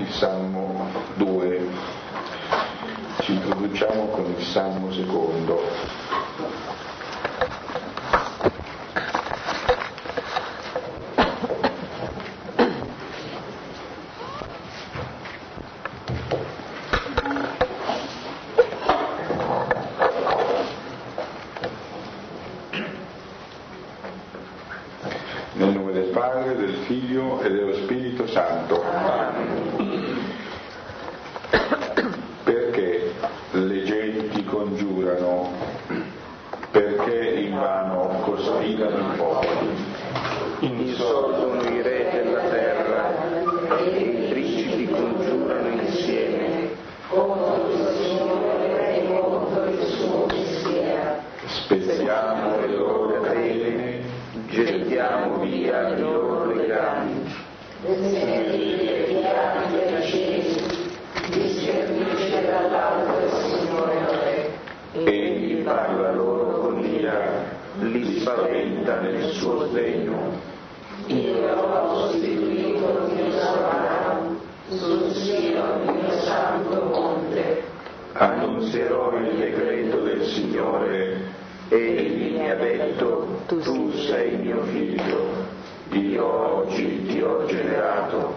il Salmo 2. Ci introduciamo con il Salmo secondo. Nel nome del Padre, del Figlio e dello Spirito Santo. Perché le genti congiurano? Perché invano cospirano i popoli? Insorgono i re della terra e i principi congiurano insieme contro il Signore e contro il suo mestiere. Spezziamo le loro catene, gettiamo via i loro legami. Sentite i piani accesi, discernisce dall'alto il Signore. Egli parla loro con ira, li spaventa nel suo sdegno. Io ho costituito il mio Abramo sul Sion, il mio santo monte. Annunzierò il decreto del Signore. Egli mi ha detto, tu sei mio figlio, io oggi ti ho generato.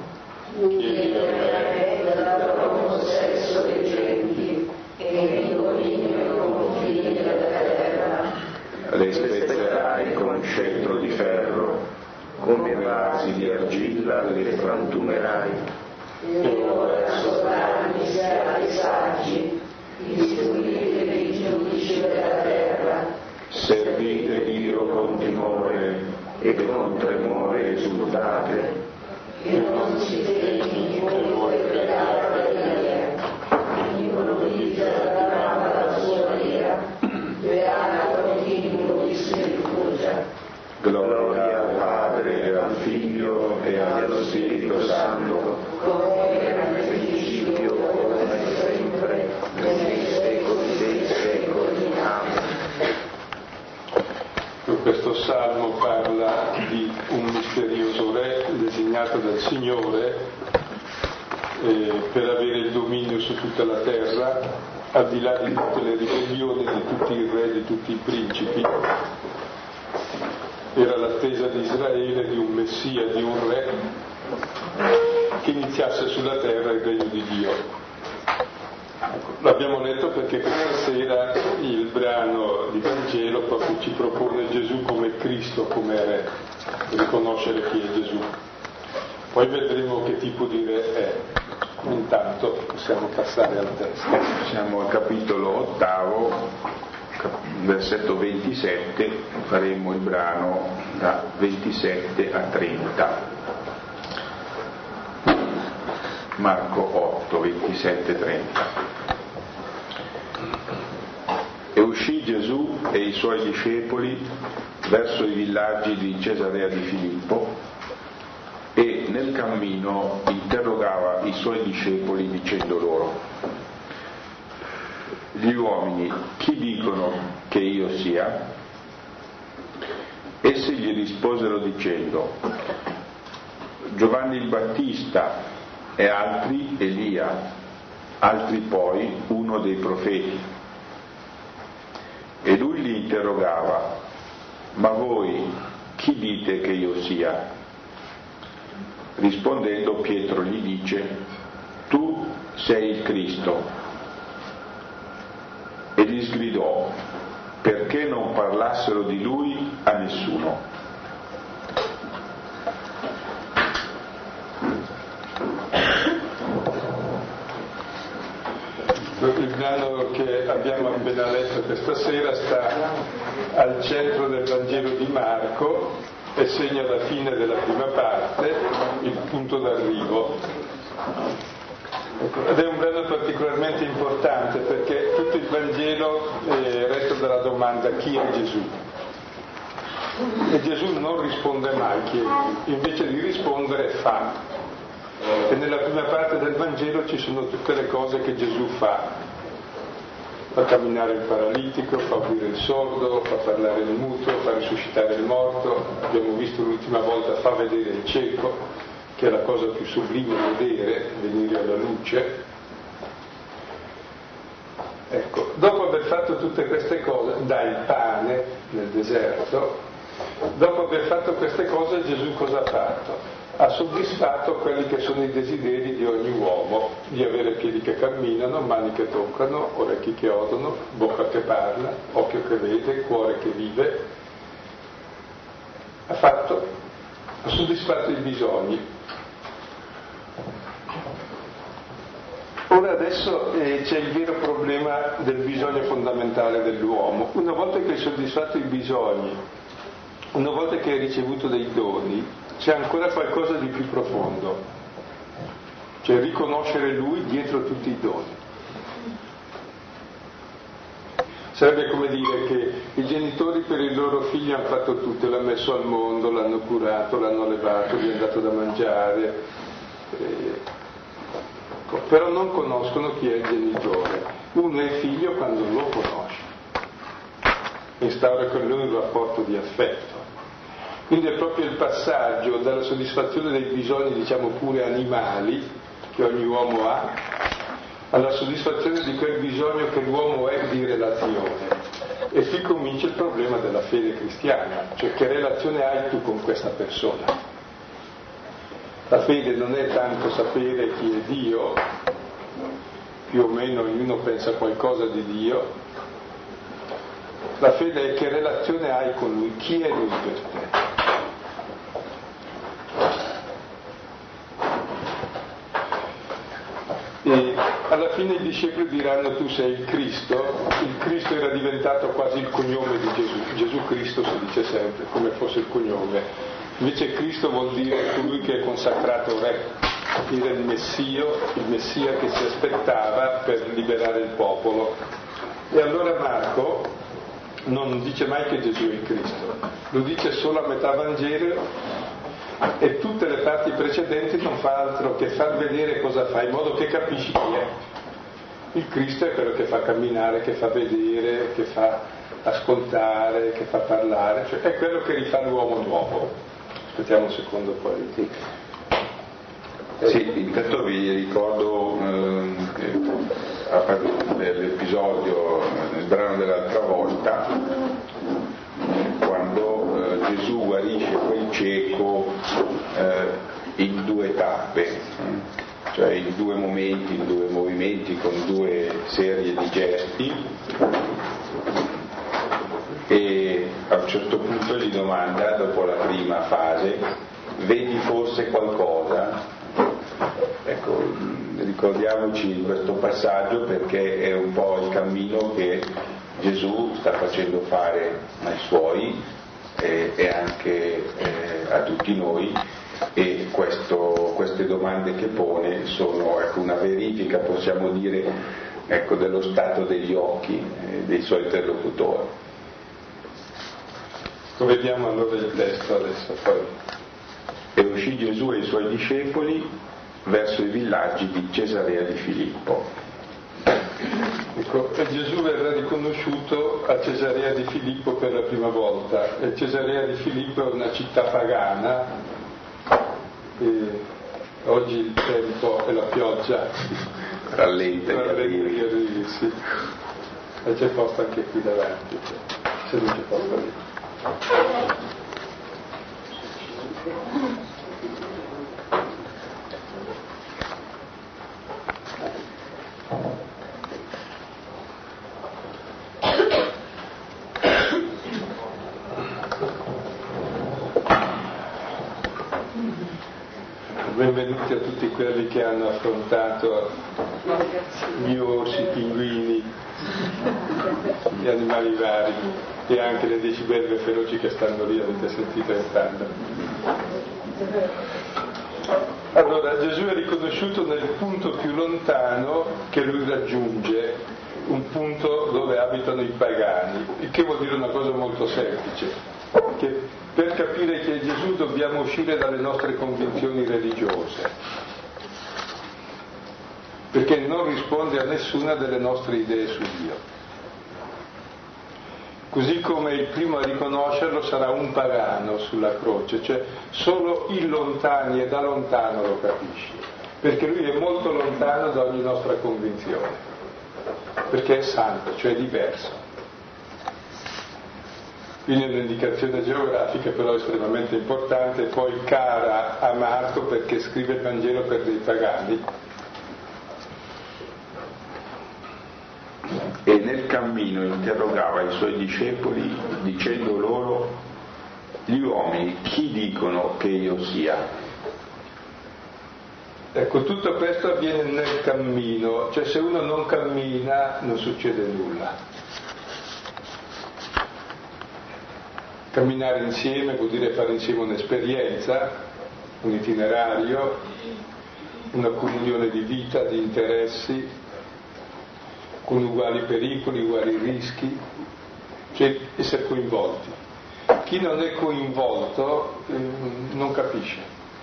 Io darò possesso dei genti e il dominio con figli della terra. Le spezzerai con scettro di ferro, come vasi di argilla le frantumerai. E ora sovrani siate saggi, istruite dei giudici della terra. Servite Dio con timore e con tremore esultate. E non si tegni voi pregare via, immoralizza la rama della sua ira, beata continuo di si rifugia. Gloria al Padre e al Figlio e allo Spirito Santo, come era nel principio, ora e sempre, nei secoli dei secoli. Amen. Questo salmo parla di un misterioso re designato dal Signore per avere il dominio su tutta la terra, al di là di tutte le ribellioni di tutti i re, di tutti i principi. Era l'attesa di Israele di un Messia, di un re che iniziasse sulla terra il regno di Dio. L'abbiamo letto perché questa sera il brano di Vangelo proprio ci propone Gesù come Cristo, come re, riconoscere chi è Gesù. Poi vedremo che tipo di re è. Intanto possiamo passare al testo. Siamo al capitolo 8, versetto 27, faremo il brano da 27 a 30. Marco 8, 27, 30. E uscì Gesù e i suoi discepoli verso i villaggi di Cesarea di Filippo e nel cammino interrogava i suoi discepoli dicendo loro: gli uomini chi dicono che io sia? Essi gli risposero dicendo: Giovanni il Battista, e altri Elia, altri poi uno dei profeti. E lui li interrogava: ma voi chi dite che io sia? Rispondendo Pietro gli dice: tu sei il Cristo. E gli sgridò perché non parlassero di lui a nessuno. Il brano che abbiamo appena letto questa sera sta al centro del Vangelo di Marco e segna la fine della prima parte, il punto d'arrivo. Ed è un brano particolarmente importante perché tutto il Vangelo resta dalla domanda: chi è Gesù? E Gesù non risponde mai chi è lui, invece di rispondere fa. E nella prima parte del Vangelo ci sono tutte le cose che Gesù fa camminare il paralitico, fa udire il sordo, fa parlare il muto, fa risuscitare il morto. Abbiamo visto l'ultima volta fa vedere il cieco, che è la cosa più sublime, vedere, venire la luce. Ecco, dopo aver fatto tutte queste cose, dà il pane nel deserto, dopo aver fatto queste cose Gesù cosa ha fatto? Ha soddisfatto quelli che sono i desideri di ogni uomo, di avere piedi che camminano, mani che toccano, orecchi che odono, bocca che parla, occhio che vede, cuore che vive. Ha soddisfatto i bisogni. Ora adesso c'è il vero problema del bisogno fondamentale dell'uomo. Una volta che hai soddisfatto i bisogni, una volta che hai ricevuto dei doni, c'è ancora qualcosa di più profondo, cioè riconoscere Lui dietro tutti i doni. Sarebbe come dire che i genitori per il loro figlio hanno fatto tutto, l'hanno messo al mondo, l'hanno curato, l'hanno allevato, gli hanno dato da mangiare, però non conoscono chi è il genitore. Uno è figlio quando lo conosce, instaura con lui un rapporto di affetto. Quindi è proprio il passaggio dalla soddisfazione dei bisogni, diciamo pure animali, che ogni uomo ha, alla soddisfazione di quel bisogno che l'uomo è di relazione. E qui comincia il problema della fede cristiana, cioè che relazione hai tu con questa persona. La fede non è tanto sapere chi è Dio, più o meno ognuno pensa qualcosa di Dio. La fede è che relazione hai con Lui, chi è Lui per te. E alla fine i discepoli diranno: tu sei il Cristo era diventato quasi il cognome di Gesù. Gesù Cristo si dice sempre, come fosse il cognome. Invece Cristo vuol dire colui che è consacrato re, dire il Messia che si aspettava per liberare il popolo. E allora Marco non dice mai che Gesù è il Cristo, lo dice solo a metà Vangelo, e tutte le parti precedenti non fa altro che far vedere cosa fa, in modo che capisci chi è. Il Cristo è quello che fa camminare, che fa vedere, che fa ascoltare, che fa parlare, cioè è quello che rifà l'uomo nuovo. Aspettiamo un secondo poi. Sì, intanto vi ricordo l'episodio nel brano dell'altra volta, quando Gesù guarisce quel cieco in due tappe, cioè in due momenti, in due movimenti, con due serie di gesti, e a un certo punto gli domanda, dopo la prima fase: vedi forse qualcosa? Ecco, ricordiamoci questo passaggio perché è un po' il cammino che Gesù sta facendo fare ai Suoi e anche a tutti noi, e queste domande che pone sono una verifica, possiamo dire, dello stato degli occhi dei Suoi interlocutori. Vediamo allora il testo adesso poi. E uscì Gesù e i Suoi discepoli verso i villaggi di Cesarea di Filippo. Ecco, e Gesù verrà riconosciuto a Cesarea di Filippo per la prima volta. E Cesarea di Filippo è una città pagana, e oggi il tempo e la pioggia Rallenta gli arrivi, sì. E c'è posto anche qui davanti, se non c'è posto lì. Benvenuti a tutti quelli che hanno affrontato gli orsi, i pinguini, gli animali vari e anche le 10 belve feroci che stanno lì, avete sentito entrando. Allora, Gesù è riconosciuto nel punto più lontano che lui raggiunge, un punto dove abitano i pagani, il che vuol dire una cosa molto semplice, che per capire chi è Gesù dobbiamo uscire dalle nostre convinzioni religiose, perché non risponde a nessuna delle nostre idee su Dio. Così come il primo a riconoscerlo sarà un pagano sulla croce, cioè solo il lontani e da lontano lo capisci, perché lui è molto lontano lontano da ogni nostra convinzione, perché è santo, cioè diverso. Quindi è un'indicazione geografica però estremamente importante, poi cara a Marco perché scrive il Vangelo per dei pagani. E nel cammino interrogava i suoi discepoli dicendo loro: gli uomini chi dicono che io sia? Ecco, tutto questo avviene nel cammino, cioè se uno non cammina non succede nulla. Camminare insieme vuol dire fare insieme un'esperienza, un itinerario, una comunione di vita, di interessi, con uguali pericoli, uguali rischi, cioè essere coinvolti. Chi non è coinvolto non capisce.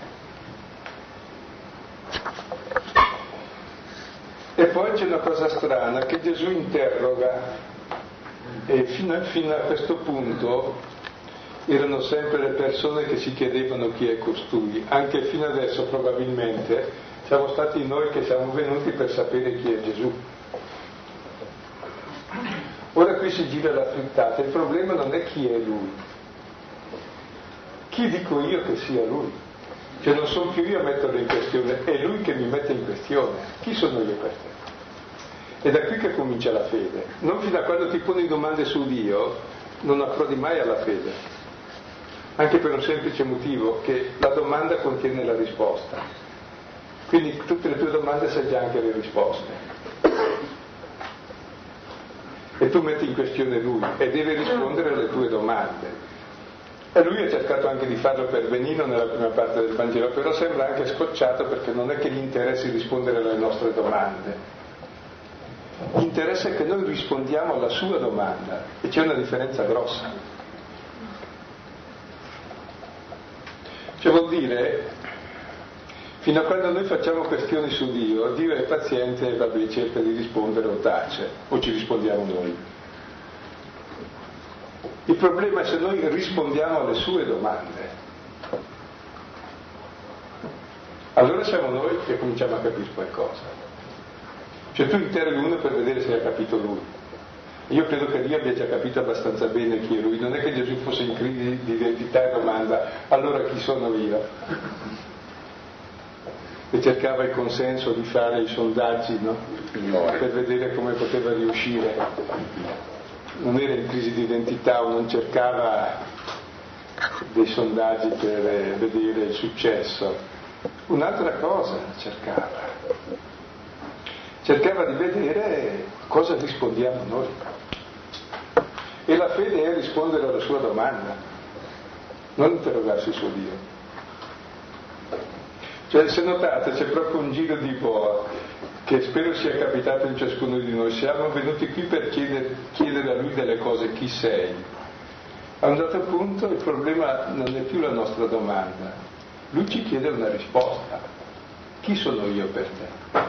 E poi c'è una cosa strana, che Gesù interroga, e fino a questo punto erano sempre le persone che si chiedevano chi è costui. Anche fino adesso probabilmente siamo stati noi che siamo venuti per sapere chi è Gesù. Ora qui si gira la frittata, il problema non è chi è lui, chi dico io che sia lui, cioè non sono più io a metterlo in questione, è lui che mi mette in questione, chi sono io per te? È da qui che comincia la fede, non fino a quando ti poni domande su Dio non approdi mai alla fede, anche per un semplice motivo, che la domanda contiene la risposta, quindi tutte le tue domande sai già anche le risposte. E tu metti in questione lui e deve rispondere alle tue domande. E lui ha cercato anche di farlo per Benino nella prima parte del Vangelo, però sembra anche scocciato perché non è che gli interessi rispondere alle nostre domande. Gli interessa che noi rispondiamo alla sua domanda e c'è una differenza grossa. Cioè vuol dire, fino a quando noi facciamo questioni su Dio, Dio è paziente e vabbè, cerca di rispondere o tace, o ci rispondiamo noi. Il problema è se noi rispondiamo alle sue domande. Allora siamo noi che cominciamo a capire qualcosa. Cioè tu interroghi uno per vedere se ha capito lui. Io credo che Dio abbia già capito abbastanza bene chi è lui. Non è che Gesù fosse in crisi di identità e domanda: allora chi sono io? E cercava il consenso di fare i sondaggi, no? Per vedere come poteva riuscire. Non era in crisi di identità o non cercava dei sondaggi per vedere il successo. Un'altra cosa cercava di vedere cosa rispondiamo noi. E la fede è rispondere alla sua domanda, non interrogarsi su Dio. Cioè, se notate, c'è proprio un giro di boa che spero sia capitato in ciascuno di noi. Siamo venuti qui per chiedere a lui delle cose: chi sei? A un dato punto il problema non è più la nostra domanda, lui ci chiede una risposta: chi sono io per te?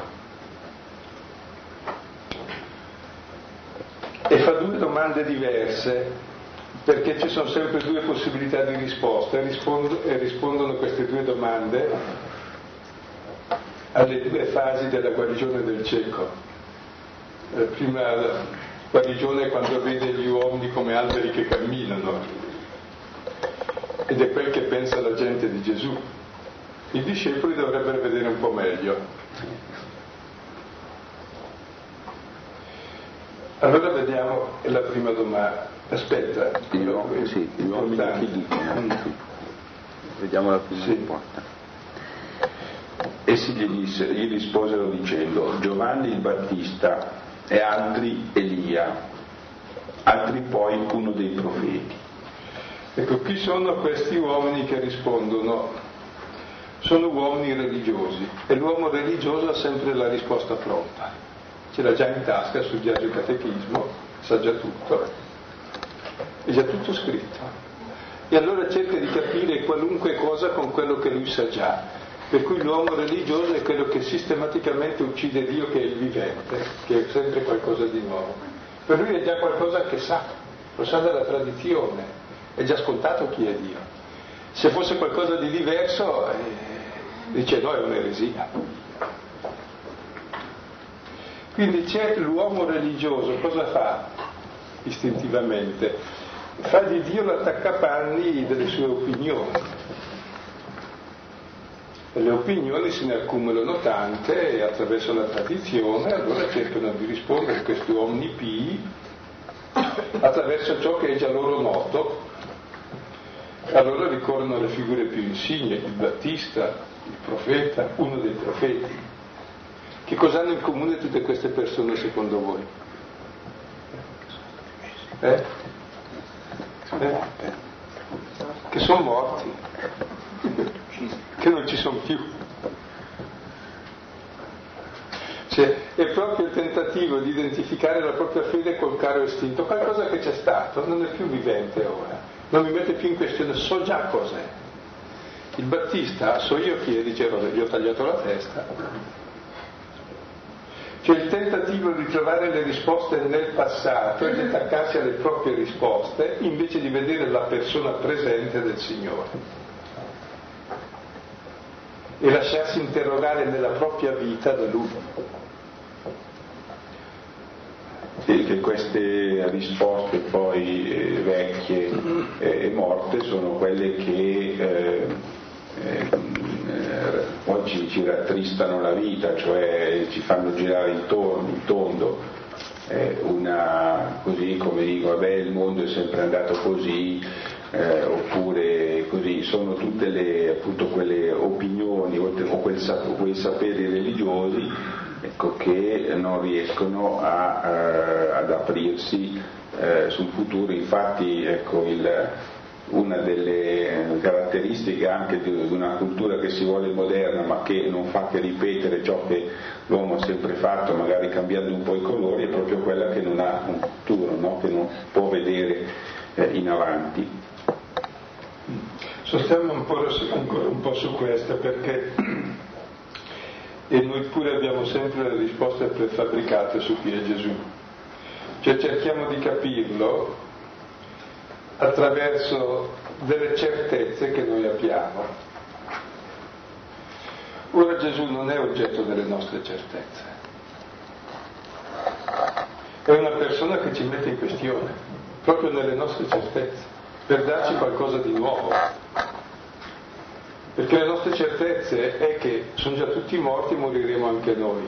E fa due domande diverse, perché ci sono sempre due possibilità di risposta e rispondono queste due domande alle due fasi della guarigione del cieco. La prima guarigione è quando vede gli uomini come alberi che camminano, ed è quel che pensa la gente di Gesù. I discepoli dovrebbero vedere un po' meglio. Allora vediamo la prima domanda. Aspetta, gli uomini chi dicono? Vediamo la prima risposta. Essi gli risposero dicendo: Giovanni il Battista e altri Elia, altri poi uno dei profeti. Ecco, chi sono questi uomini che rispondono? Sono uomini religiosi, e l'uomo religioso ha sempre la risposta pronta. Ce l'ha già in tasca, ha studiato il catechismo, sa già tutto, è già tutto scritto. E allora cerca di capire qualunque cosa con quello che lui sa già. Per cui l'uomo religioso è quello che sistematicamente uccide Dio, che è il vivente, che è sempre qualcosa di nuovo. Per lui è già qualcosa che sa, lo sa dalla tradizione, è già scontato chi è Dio. Se fosse qualcosa di diverso, dice no, è un'eresia. Quindi c'è l'uomo religioso, cosa fa istintivamente? Fa di Dio l'attaccapanni delle sue opinioni. E le opinioni se ne accumulano tante e attraverso la tradizione allora cercano di rispondere a questi uomini pii attraverso ciò che è già loro noto. Allora ricorrono alle figure più insigne, il Battista, il profeta, uno dei profeti. Che cosa hanno in comune tutte queste persone secondo voi? Che sono morti, che non ci sono più. Cioè, è proprio il tentativo di identificare la propria fede col caro istinto, qualcosa che c'è stato, non è più vivente ora, non mi mette più in questione, so già cos'è. Il Battista, so io chi è, diceva, gli ho tagliato la testa. Cioè il tentativo di trovare le risposte nel passato e di attaccarsi alle proprie risposte invece di vedere la persona presente del Signore e lasciarsi interrogare nella propria vita da Lui. Sì, che queste risposte poi vecchie e morte sono quelle che oggi ci rattristano la vita, cioè ci fanno girare il tondo, così come dico, vabbè, il mondo è sempre andato così, oppure così, sono tutte appunto quelle opinioni o quei saperi religiosi, ecco, che non riescono ad aprirsi sul futuro. Infatti, ecco, una delle caratteristiche anche di una cultura che si vuole moderna ma che non fa che ripetere ciò che l'uomo ha sempre fatto, magari cambiando un po' i colori, è proprio quella che non ha un futuro, no? Che non può vedere in avanti. Sostiamo ancora un po' su questo, perché e noi pure abbiamo sempre le risposte prefabbricate su chi è Gesù, cioè cerchiamo di capirlo attraverso delle certezze che noi abbiamo. Ora Gesù non è oggetto delle nostre certezze, è una persona che ci mette in questione proprio nelle nostre certezze per darci qualcosa di nuovo, perché le nostre certezze è che sono già tutti morti, moriremo anche noi.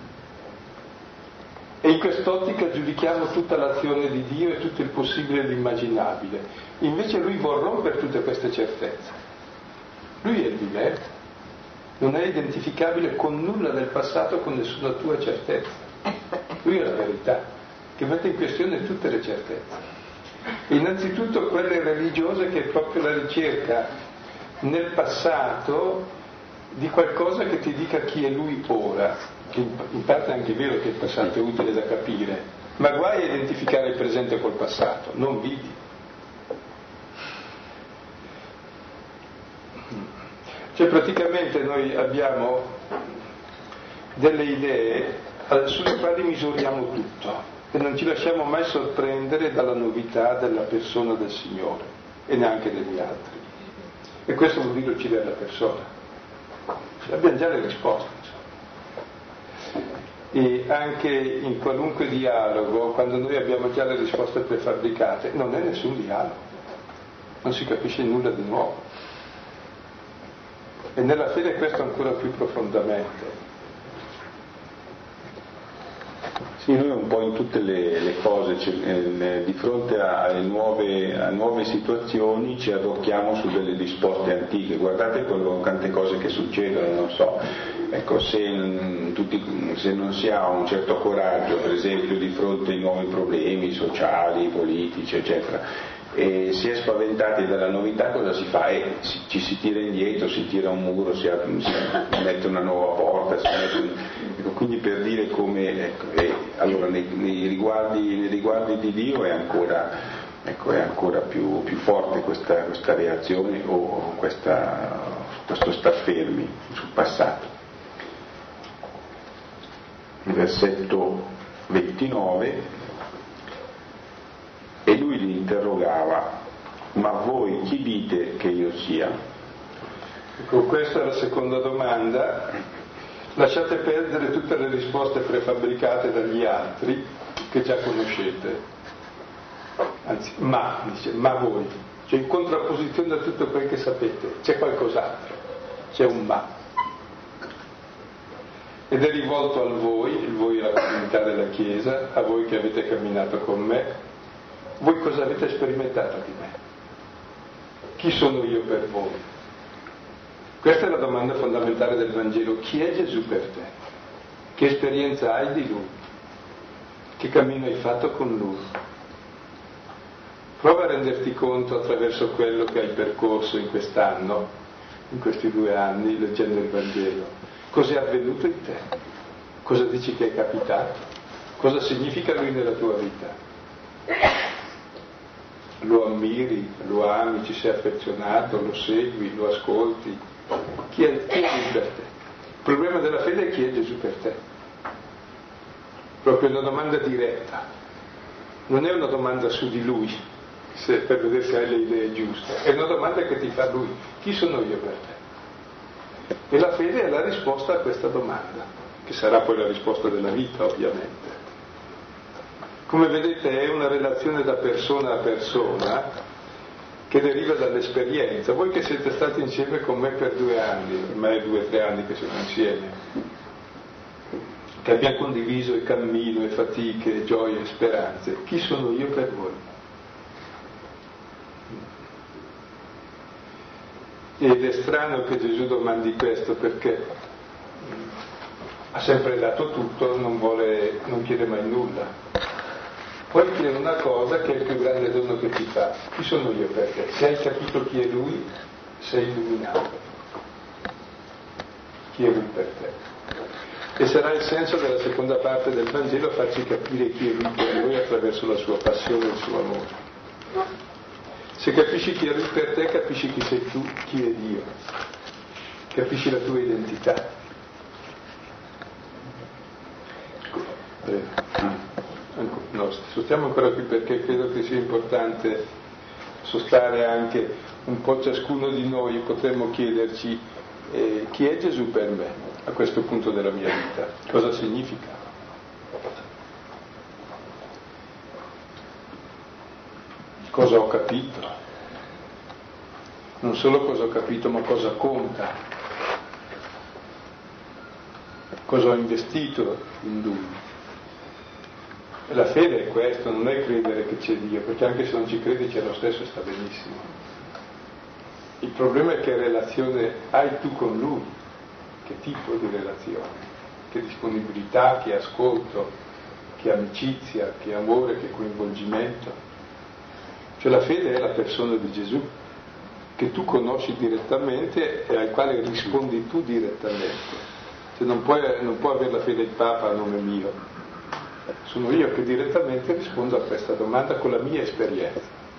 E in quest'ottica giudichiamo tutta l'azione di Dio e tutto il possibile e l'immaginabile. Invece Lui vuol rompere tutte queste certezze. Lui è il vivente, non è identificabile con nulla del passato, con nessuna tua certezza. Lui è la verità, che mette in questione tutte le certezze. E innanzitutto quelle religiose, che è proprio la ricerca nel passato di qualcosa che ti dica chi è Lui ora. In parte è anche vero che il passato è utile da capire, ma guai a identificare il presente col passato, non vidi. Cioè praticamente noi abbiamo delle idee sulle quali misuriamo tutto e non ci lasciamo mai sorprendere dalla novità della persona del Signore e neanche degli altri. E questo vuol dire uccidere la persona. Cioè, abbiamo già le risposte. E anche in qualunque dialogo, quando noi abbiamo già le risposte prefabbricate, non è nessun dialogo, non si capisce nulla di nuovo. E nella fede questo ancora più profondamente. Sì, noi un po' in tutte le cose, di fronte a nuove situazioni ci addocchiamo su delle risposte antiche. Guardate quante cose che succedono, non so, ecco, se non si ha un certo coraggio, per esempio, di fronte ai nuovi problemi sociali, politici, eccetera, e si è spaventati dalla novità, cosa si fa? Ci si tira indietro, si tira un muro, si mette una nuova porta, quindi per dire come, allora nei riguardi di Dio è ancora più forte questa reazione o questo star fermi sul passato. Il versetto 29: e lui li interrogava: ma voi chi dite che io sia? Ecco, questa è la seconda domanda, Lasciate perdere tutte le risposte prefabbricate dagli altri che già conoscete. Anzi, ma voi, cioè in contrapposizione a tutto quel che sapete, c'è qualcos'altro, c'è un ma. Ed è rivolto a voi, il voi è la comunità della Chiesa, a voi che avete camminato con me. Voi cosa avete sperimentato di me? Chi sono io per voi? Questa è la domanda fondamentale del Vangelo. Chi è Gesù per te? Che esperienza hai di Lui? Che cammino hai fatto con Lui? Prova a renderti conto attraverso quello che hai percorso in quest'anno, in questi 2 anni, leggendo il Vangelo. Cosa è avvenuto in te? Cosa dici che è capitato? Cosa significa Lui nella tua vita? Lo ammiri, lo ami, ci sei affezionato, lo segui, lo ascolti? Chi è Lui per te? Il problema della fede è chi è Gesù per te. Proprio una domanda diretta. Non è una domanda su di Lui, per vedere se hai le idee giuste. È una domanda che ti fa Lui. Chi sono io per te? E la fede è la risposta a questa domanda, che sarà poi la risposta della vita, ovviamente. Come vedete è una relazione da persona a persona che deriva dall'esperienza. Voi che siete stati insieme con me per 2 anni, ormai è 2 o 3 anni che siamo insieme, che abbiamo condiviso il cammino, e fatiche, e gioie e speranze, chi sono io per voi? Ed è strano che Gesù domandi questo, perché ha sempre dato tutto, non chiede mai nulla. Poi chiede una cosa che è il più grande dono che ti fa: chi sono io per te? Se hai capito chi è Lui, sei illuminato. Chi è Lui per te? E sarà il senso della seconda parte del Vangelo farci capire chi è Lui per noi attraverso la sua passione e il suo amore. Se capisci chi è Lui per te, capisci chi sei tu, chi è Dio, capisci la tua identità. No, stiamo ancora qui perché credo che sia importante sostare anche un po' ciascuno di noi. Potremmo chiederci chi è Gesù per me a questo punto della mia vita, cosa significa. Cosa ho capito, non solo cosa ho capito, ma cosa conta, cosa ho investito in Lui. E la fede è questo, non è credere che c'è Dio, perché anche se non ci credi c'è lo stesso e sta benissimo. Il problema è che relazione hai tu con Lui, che tipo di relazione, che disponibilità, che ascolto, che amicizia, che amore, che coinvolgimento. Cioè la fede è la persona di Gesù, che tu conosci direttamente e al quale rispondi tu direttamente. Cioè non può avere la fede il Papa a nome mio. Sono io che direttamente rispondo a questa domanda con la mia esperienza.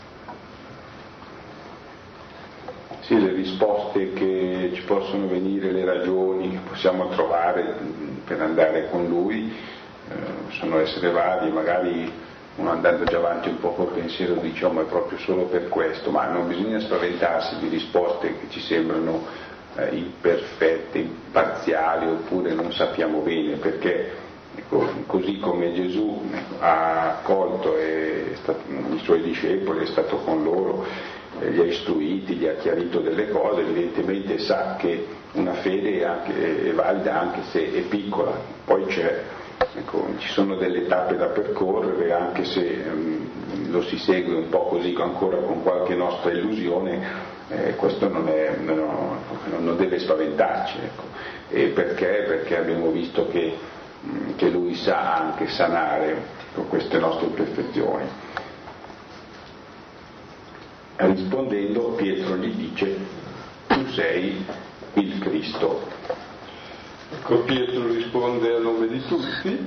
Sì, le risposte che ci possono venire, le ragioni che possiamo trovare per andare con Lui possono essere varie. Magari uno andando già avanti un po' col pensiero dice: oh, ma è proprio solo per questo. Ma non bisogna spaventarsi di risposte che ci sembrano imperfette, imparziali, oppure non sappiamo bene, perché così come Gesù ha accolto i suoi discepoli, è stato con loro, li ha istruiti, gli ha chiarito delle cose, evidentemente sa che una fede è valida anche se è piccola. Poi ci sono delle tappe da percorrere, anche se lo si segue un po' così ancora con qualche nostra illusione. Questo non deve spaventarci, E perché abbiamo visto che Lui sa anche sanare con queste nostre imperfezioni. Rispondendo, Pietro gli dice: tu sei il Cristo. Ecco, Pietro risponde a nome di tutti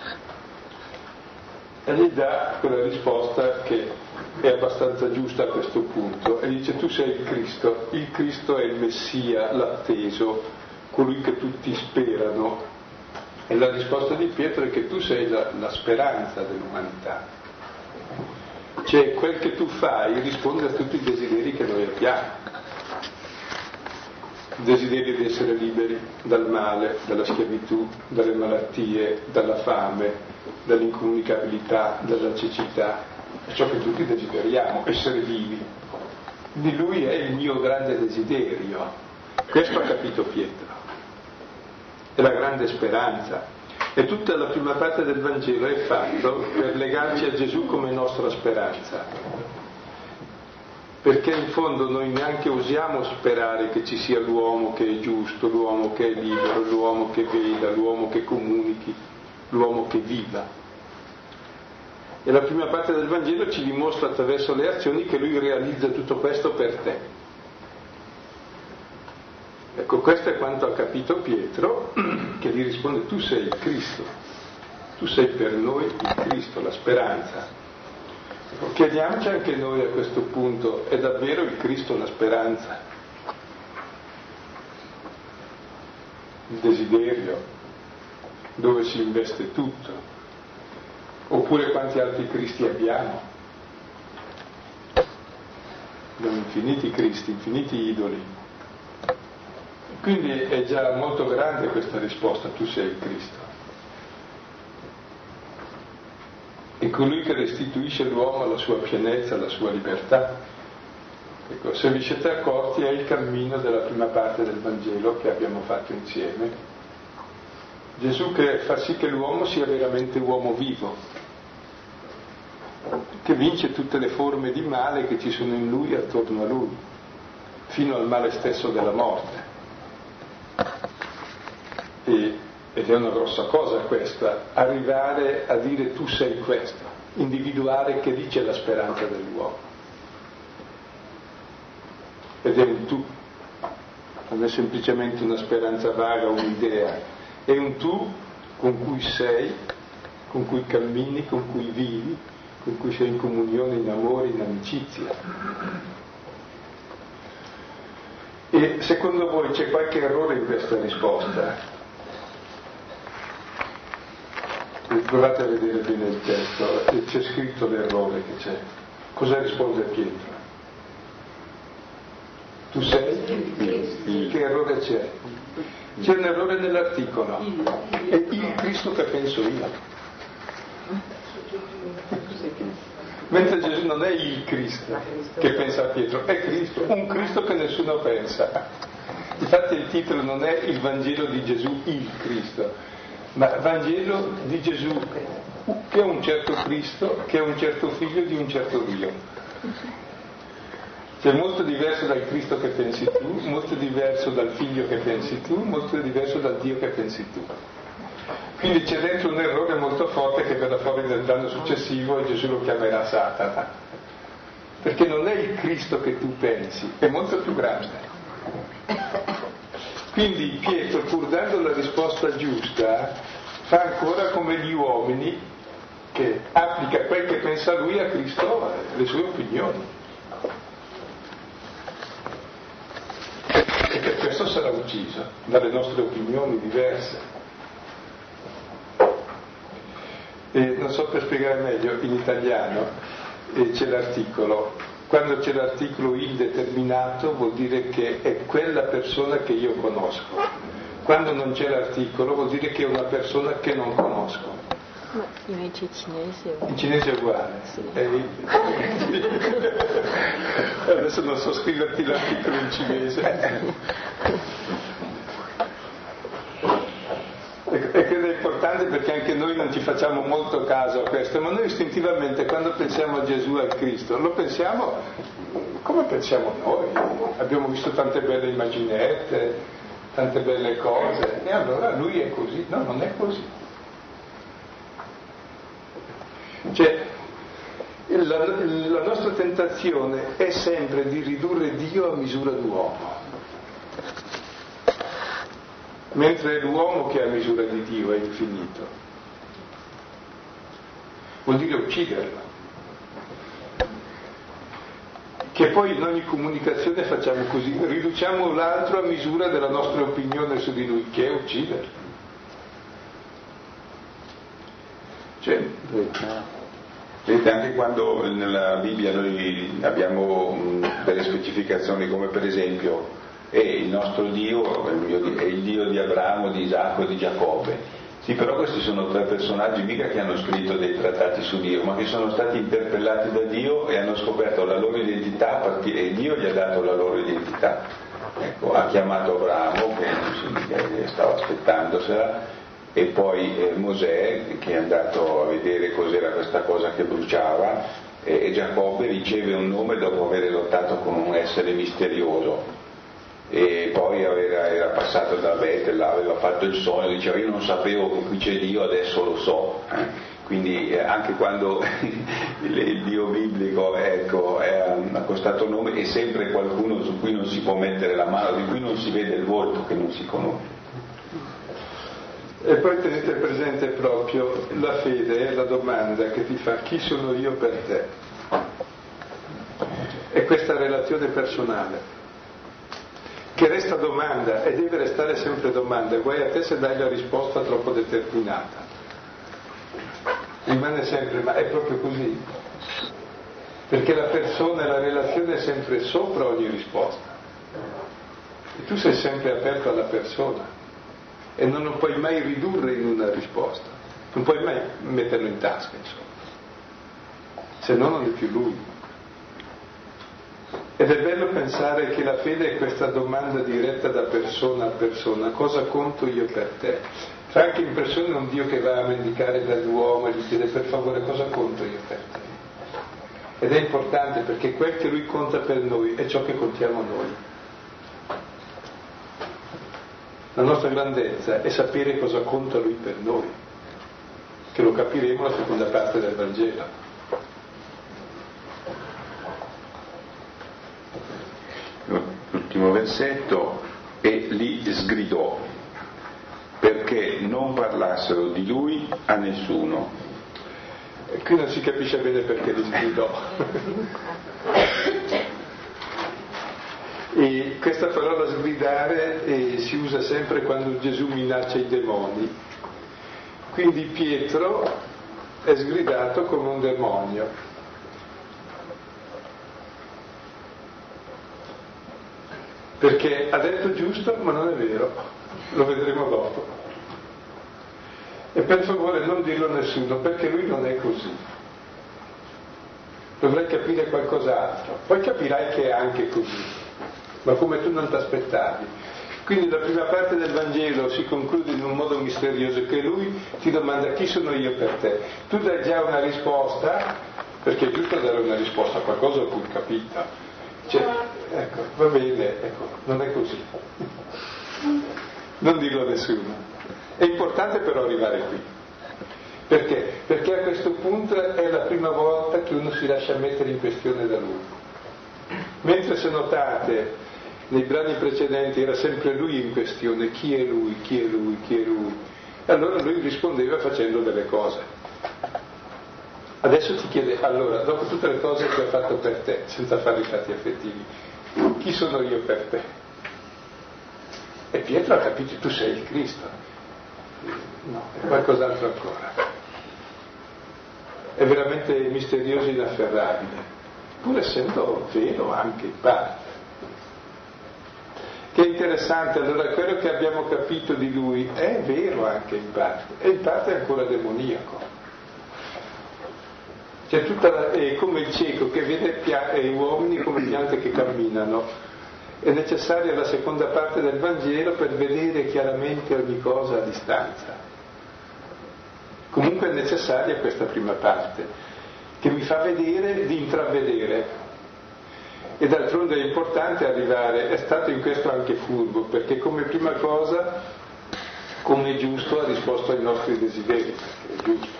e gli dà quella risposta che è abbastanza giusta a questo punto, e dice: tu sei il Cristo è il Messia, l'atteso, colui che tutti sperano. E la risposta di Pietro è che tu sei la speranza dell'umanità. Cioè quel che tu fai risponde a tutti i desideri che noi abbiamo. il desiderio di essere liberi dal male, dalla schiavitù, dalle malattie, dalla fame, dall'incomunicabilità, dalla cecità, è ciò che tutti desideriamo, essere vivi. Di lui è il mio grande desiderio, questo ha capito Pietro, è la grande speranza, e tutta la prima parte del Vangelo è fatto per legarci a Gesù come nostra speranza, perché in fondo noi neanche osiamo sperare che ci sia l'uomo che è giusto, l'uomo che è libero, l'uomo che veda, l'uomo che comunichi, l'uomo che viva. E la prima parte del Vangelo ci dimostra attraverso le azioni che lui realizza tutto questo per te. Ecco, questo è quanto ha capito Pietro, che gli risponde: tu sei il Cristo, tu sei per noi il Cristo, la speranza. Ecco, chiediamoci anche noi a questo punto: è davvero il Cristo la speranza? Il desiderio, dove si investe tutto? Oppure quanti altri Cristi abbiamo? Abbiamo infiniti Cristi, infiniti idoli. Quindi è già molto grande questa risposta: tu sei il Cristo. E colui che restituisce l'uomo alla sua pienezza, alla sua libertà. Ecco, se vi siete accorti, è il cammino della prima parte del Vangelo che abbiamo fatto insieme. Gesù che fa sì che l'uomo sia veramente uomo vivo, che vince tutte le forme di male che ci sono in lui e attorno a lui, fino al male stesso della morte. Ed è una grossa cosa questa, arrivare a dire tu sei questo, individuare che lì c'è la speranza dell'uomo. Ed è un tu, non è semplicemente una speranza vaga, un'idea, è un tu con cui sei, con cui cammini, con cui vivi, con cui sei in comunione, in amore, in amicizia. E secondo voi c'è qualche errore in questa risposta? Provate a vedere bene il testo, c'è scritto l'errore che c'è. Cosa risponde Pietro? Tu sei? Che errore c'è? C'è un errore nell'articolo, è il Cristo che penso io. Mentre Gesù non è il Cristo che pensa a Pietro, è Cristo, un Cristo che nessuno pensa. Infatti il titolo non è il Vangelo di Gesù il Cristo, ma Vangelo di Gesù che è un certo Cristo, che è un certo figlio di un certo Dio. Cioè molto diverso dal Cristo che pensi tu, molto diverso dal figlio che pensi tu, molto diverso dal Dio che pensi tu. Quindi c'è dentro un errore molto forte che verrà fuori nell'anno successivo e Gesù lo chiamerà Satana, perché non è il Cristo che tu pensi, è molto più grande. Quindi Pietro, pur dando la risposta giusta, fa ancora come gli uomini, che applica quel che pensa lui a Cristo, le sue opinioni. E per questo sarà ucciso dalle nostre opinioni diverse. E non so per spiegare meglio, in italiano c'è l'articolo. Quando c'è l'articolo indeterminato vuol dire che è quella persona che io conosco. Quando non c'è l'articolo vuol dire che è una persona che non conosco. Invece in cinese è uguale. Sì. Adesso non so scriverti l'articolo in cinese. E credo è importante perché anche noi non ci facciamo molto caso a questo, ma noi istintivamente quando pensiamo a Gesù e al Cristo lo pensiamo come pensiamo noi. Abbiamo visto tante belle immaginette, tante belle cose, e allora lui è così. No, non è così. Cioè, la nostra tentazione è sempre di ridurre Dio a misura d'uomo, mentre è l'uomo che a misura di Dio è infinito. Vuol dire ucciderlo. Che poi in ogni comunicazione facciamo così, riduciamo l'altro a misura della nostra opinione su di lui, che è ucciderlo. Cioè, vedete, anche quando nella Bibbia noi abbiamo delle specificazioni, come per esempio e il nostro Dio è il Dio di Abramo, di Isacco e di Giacobbe. Sì, però questi sono 3 personaggi mica che hanno scritto dei trattati su Dio, ma che sono stati interpellati da Dio e hanno scoperto la loro identità e Dio gli ha dato la loro identità. Ecco, ha chiamato Abramo, che stava aspettandosela, e poi Mosè, che è andato a vedere cos'era questa cosa che bruciava, e Giacobbe riceve un nome dopo aver lottato con un essere misterioso. E poi era passato da Betel, aveva fatto il sogno, diceva io non sapevo che qui c'è Dio, adesso lo so. Quindi anche quando il Dio biblico ha questo nome, è sempre qualcuno su cui non si può mettere la mano, di cui non si vede il volto, che non si conosce. E poi tenete presente proprio la fede, è la domanda che ti fa chi sono io per te? E questa relazione personale, che resta domanda e deve restare sempre domanda, guai a te se dai la risposta troppo determinata. Rimane sempre, ma è proprio così, perché la persona e la relazione è sempre sopra ogni risposta e tu sei sempre aperto alla persona e non lo puoi mai ridurre in una risposta, non puoi mai metterlo in tasca, insomma, se no non è più lui. Ed è bello pensare che la fede è questa domanda diretta da persona a persona, cosa conto io per te? Fa anche impressione un Dio che va a mendicare dall'uomo e gli chiede per favore cosa conto io per te? Ed è importante perché quel che lui conta per noi è ciò che contiamo noi. La nostra grandezza è sapere cosa conta lui per noi, che lo capiremo alla seconda parte del Vangelo. L'ultimo versetto, e li sgridò perché non parlassero di lui a nessuno. E qui non si capisce bene perché li sgridò. E questa parola sgridare si usa sempre quando Gesù minaccia i demoni. Quindi Pietro è sgridato come un demonio. Perché ha detto giusto, ma non è vero, lo vedremo dopo. E per favore non dirlo a nessuno, perché lui non è così. Dovrai capire qualcos'altro, poi capirai che è anche così, ma come tu non ti aspettavi. Quindi la prima parte del Vangelo si conclude in un modo misterioso, che lui ti domanda chi sono io per te. Tu dai già una risposta, perché è giusto dare una risposta a qualcosa a cui capita. Cioè, ecco, va bene, ecco, non è così. Non dirlo a nessuno. È importante però arrivare qui. Perché? Perché a questo punto è la prima volta che uno si lascia mettere in questione da lui. Mentre se notate, nei brani precedenti era sempre lui in questione, chi è lui, chi è lui, chi è lui. E allora lui rispondeva facendo delle cose. Adesso ti chiede, allora, dopo tutte le cose che ho fatto per te, senza fare i fatti affettivi, chi sono io per te? E Pietro ha capito, tu sei il Cristo. No, è qualcos'altro ancora. È veramente misterioso e inafferrabile, pur essendo vero anche in parte. Che è interessante, allora quello che abbiamo capito di lui è vero anche in parte, e in parte è ancora demoniaco. C'è è come il cieco che vede uomini come piante che camminano. È necessaria la seconda parte del Vangelo per vedere chiaramente ogni cosa a distanza. Comunque è necessaria questa prima parte, che mi fa vedere di intravedere. E d'altronde è importante arrivare, è stato in questo anche furbo, perché come prima cosa, come è giusto, ha risposto ai nostri desideri, perché è giusto.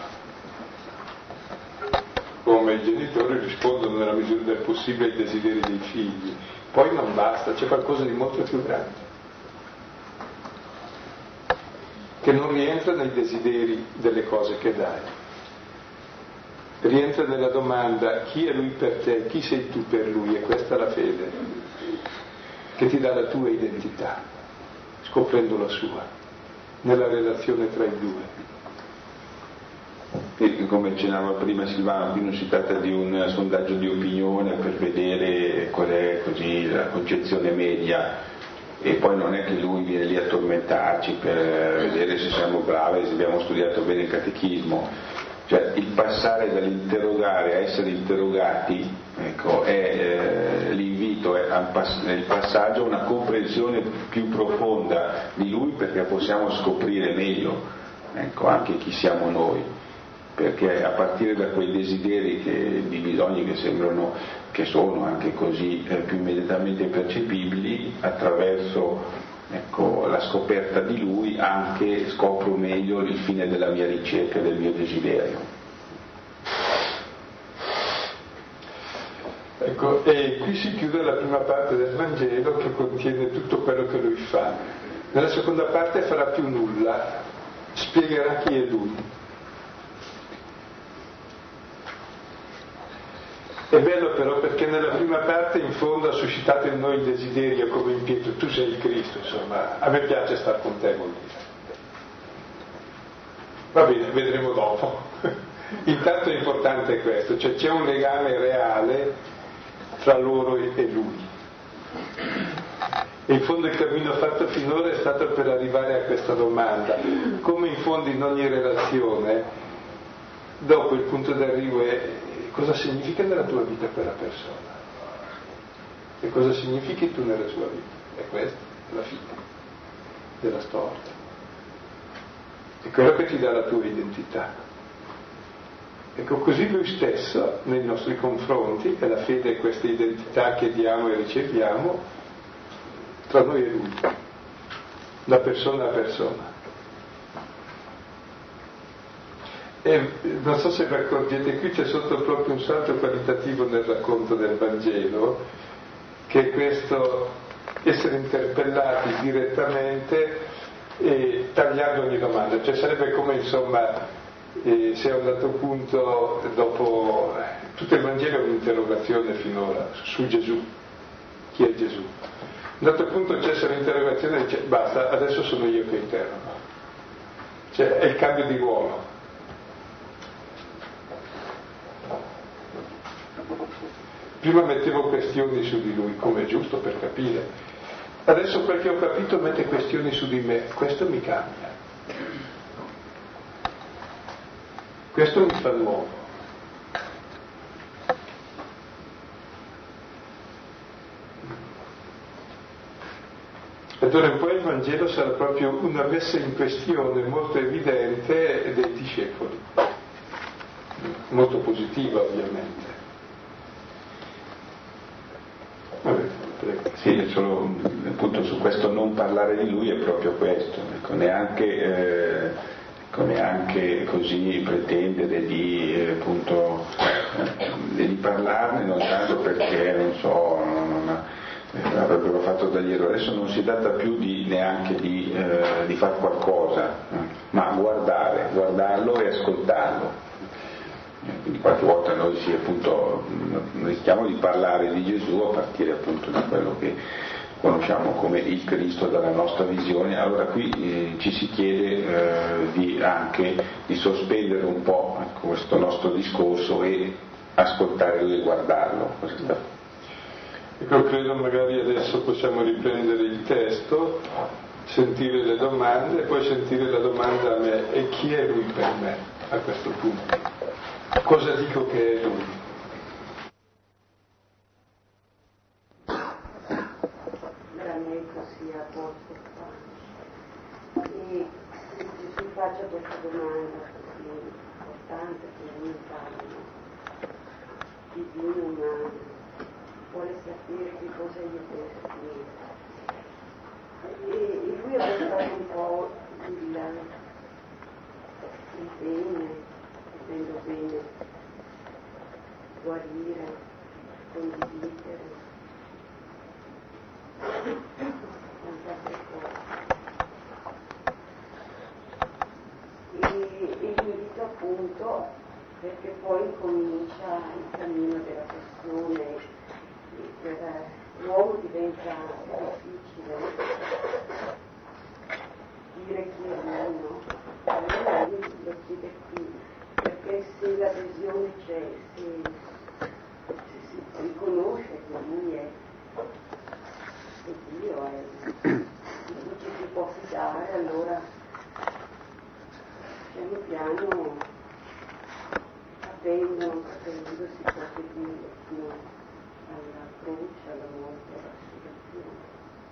Come i genitori rispondono nella misura del possibile ai desideri dei figli. Poi non basta, c'è qualcosa di molto più grande, che non rientra nei desideri delle cose che dai. Rientra nella domanda chi è lui per te, chi sei tu per lui, e questa è la fede, che ti dà la tua identità, scoprendo la sua, nella relazione tra i due. E come accennava prima Silvano, qui non si tratta di un sondaggio di opinione per vedere qual è così la concezione media e poi non è che lui viene lì a tormentarci per vedere se siamo bravi, se abbiamo studiato bene il catechismo. Cioè il passare dall'interrogare a essere interrogati, ecco, è l'invito, è nel passaggio a una comprensione più profonda di lui, perché possiamo scoprire meglio, ecco, anche chi siamo noi, perché a partire da quei desideri di bisogni che sembrano, che sono anche così più immediatamente percepibili, attraverso, ecco, la scoperta di lui anche scopro meglio il fine della mia ricerca e del mio desiderio. Ecco, e qui si chiude la prima parte del Vangelo, che contiene tutto quello che lui fa. Nella seconda parte farà più nulla, spiegherà chi è lui. È bello però perché nella prima parte in fondo ha suscitato in noi il desiderio, come in Pietro: tu sei il Cristo, insomma, a me piace star con te, vuol dire. Va bene, vedremo dopo. Intanto è importante questo, cioè c'è un legame reale tra loro e lui. E in fondo il cammino fatto finora è stato per arrivare a questa domanda. Come in fondo in ogni relazione, dopo il punto d'arrivo è: cosa significa nella tua vita quella persona? E cosa significhi tu nella sua vita? È questa la fine della storia. È quello che ti dà la tua identità. Ecco, così lui stesso nei nostri confronti, e la fede è questa identità che diamo e riceviamo, tra noi e lui, da persona a persona. E non so se vi accorgete, qui c'è sotto proprio un salto qualitativo nel racconto del Vangelo, che è questo essere interpellati direttamente e tagliando ogni domanda. Cioè sarebbe come, insomma, se a un dato punto, dopo tutto il Vangelo è un'interrogazione finora su Gesù. Chi è Gesù? A un dato punto c'è un'interrogazione e dice: basta, adesso sono io che interrogo. Cioè è il cambio di ruolo. Prima mettevo questioni su di lui, come è giusto per capire. Adesso quel che ho capito mette questioni su di me. Questo mi cambia. Questo mi fa nuovo. E d'ora in poi il Vangelo sarà proprio una messa in questione molto evidente dei discepoli. Molto positiva, ovviamente. Vabbè, prego. Sì, solo appunto su questo non parlare di lui è proprio questo, ecco, neanche così pretendere di appunto di parlarne, non tanto perché non so, avrebbero fatto tagliere, adesso non si tratta più neanche di far qualcosa, ma guardarlo e ascoltarlo. Quindi qualche volta noi appunto rischiamo di parlare di Gesù a partire appunto da quello che conosciamo come il Cristo dalla nostra visione. Allora qui ci si chiede anche di sospendere un po', ecco, questo nostro discorso e ascoltare lui e guardarlo. Ecco, credo magari adesso possiamo riprendere il testo, sentire le domande e poi sentire la domanda a me: e chi è lui per me a questo punto? Cosa dico che è lui? Veramente sia a posto qua. E se si faccia questa domanda così importante, fondamentale, di Dio umano, vuole sapere che cosa io penso di me. E lui ha stato un po' il bene, sapendo bene, guarire, condividere, tante cose. E l'invito appunto, perché poi comincia il cammino della persona, l'uomo diventa difficile dire chi è lui, no? Allora lui lo chiede qui, perché se l'adesione c'è, se si riconosce che lui è, che Dio è, piano aprendono si proseguire fino alla croce, alla morte, alla resurrezione.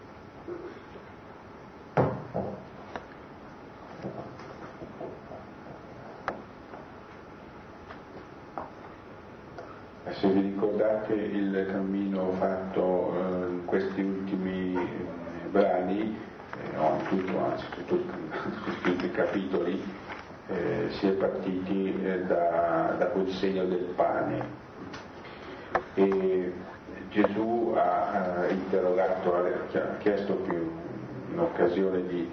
Se vi ricordate il cammino fatto in questi ultimi brani, anzi tutti i capitoli, si è partiti da quel segno del pane. E Gesù ha interrogato, ha chiesto più in occasione di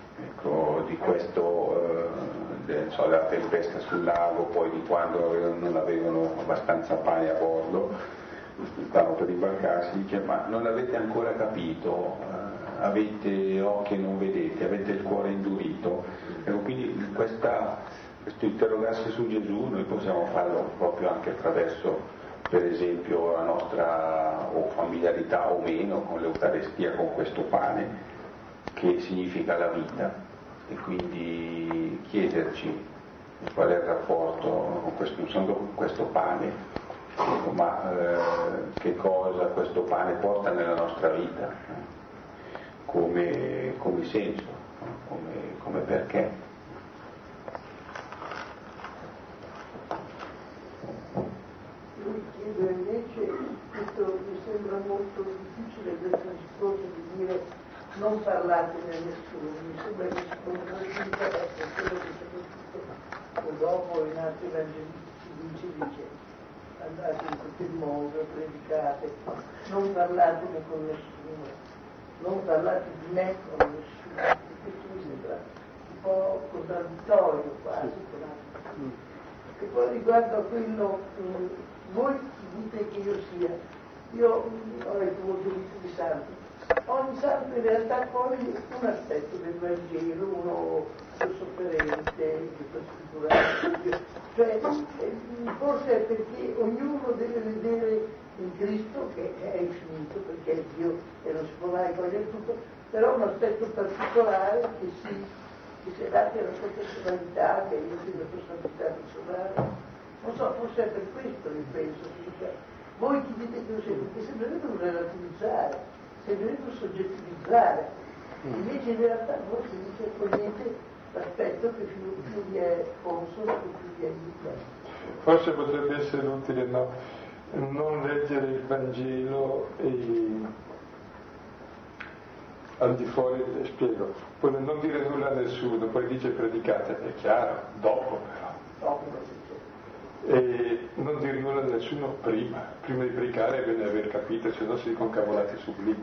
questo, della tempesta sul lago, poi di quando non avevano abbastanza pane a bordo, stavano per imbarcarsi, dice: ma non avete ancora capito? Avete occhi e non vedete, avete il cuore indurito. Ecco, quindi questo interrogarsi su Gesù noi possiamo farlo proprio anche attraverso, per esempio, la nostra familiarità o meno con l'Eucarestia, con questo pane che significa la vita, e quindi chiederci qual è il rapporto usando questo pane, ma che cosa questo pane porta nella nostra vita, come senso, come perché. Lui chiede invece, questo mi sembra molto difficile questo discorso di dire non parlate a nessuno, mi sembra che non interessa quello che soprattutto o dopo in altri evangelisti dice andate in tutto il mondo, predicate, non parlatene con nessuno, non parlate di me con nessuno, questo mi sembra un po' contraddittorio quasi. E poi riguardo a quello, voi dite che io sia, io ho letto molto di santi, ogni santo in realtà poi un aspetto del Vangelo, uno più sofferente, più trasfigurato, cioè forse è perché ognuno deve vedere in Cristo, che è infinito, perché è Dio e non si può mai cogliere tutto, però un aspetto particolare che si è dato alla sua personalità, che è la sua santità personale. Non so, forse è per questo che penso, cioè, voi chi dite che lo siete, perché sembrerebbe un relativizzare, sembrerebbe un soggettivizzare, invece in realtà voi si cogliete l'aspetto che più vi è consono, che più vi aiuta. Forse potrebbe essere utile non leggere il Vangelo al di fuori, spiego, poi non dire nulla a nessuno, poi dice predicate, è chiaro, dopo però. E non dire nulla a nessuno prima di predicare è bene aver capito, se no si dicono cavolate sublimi.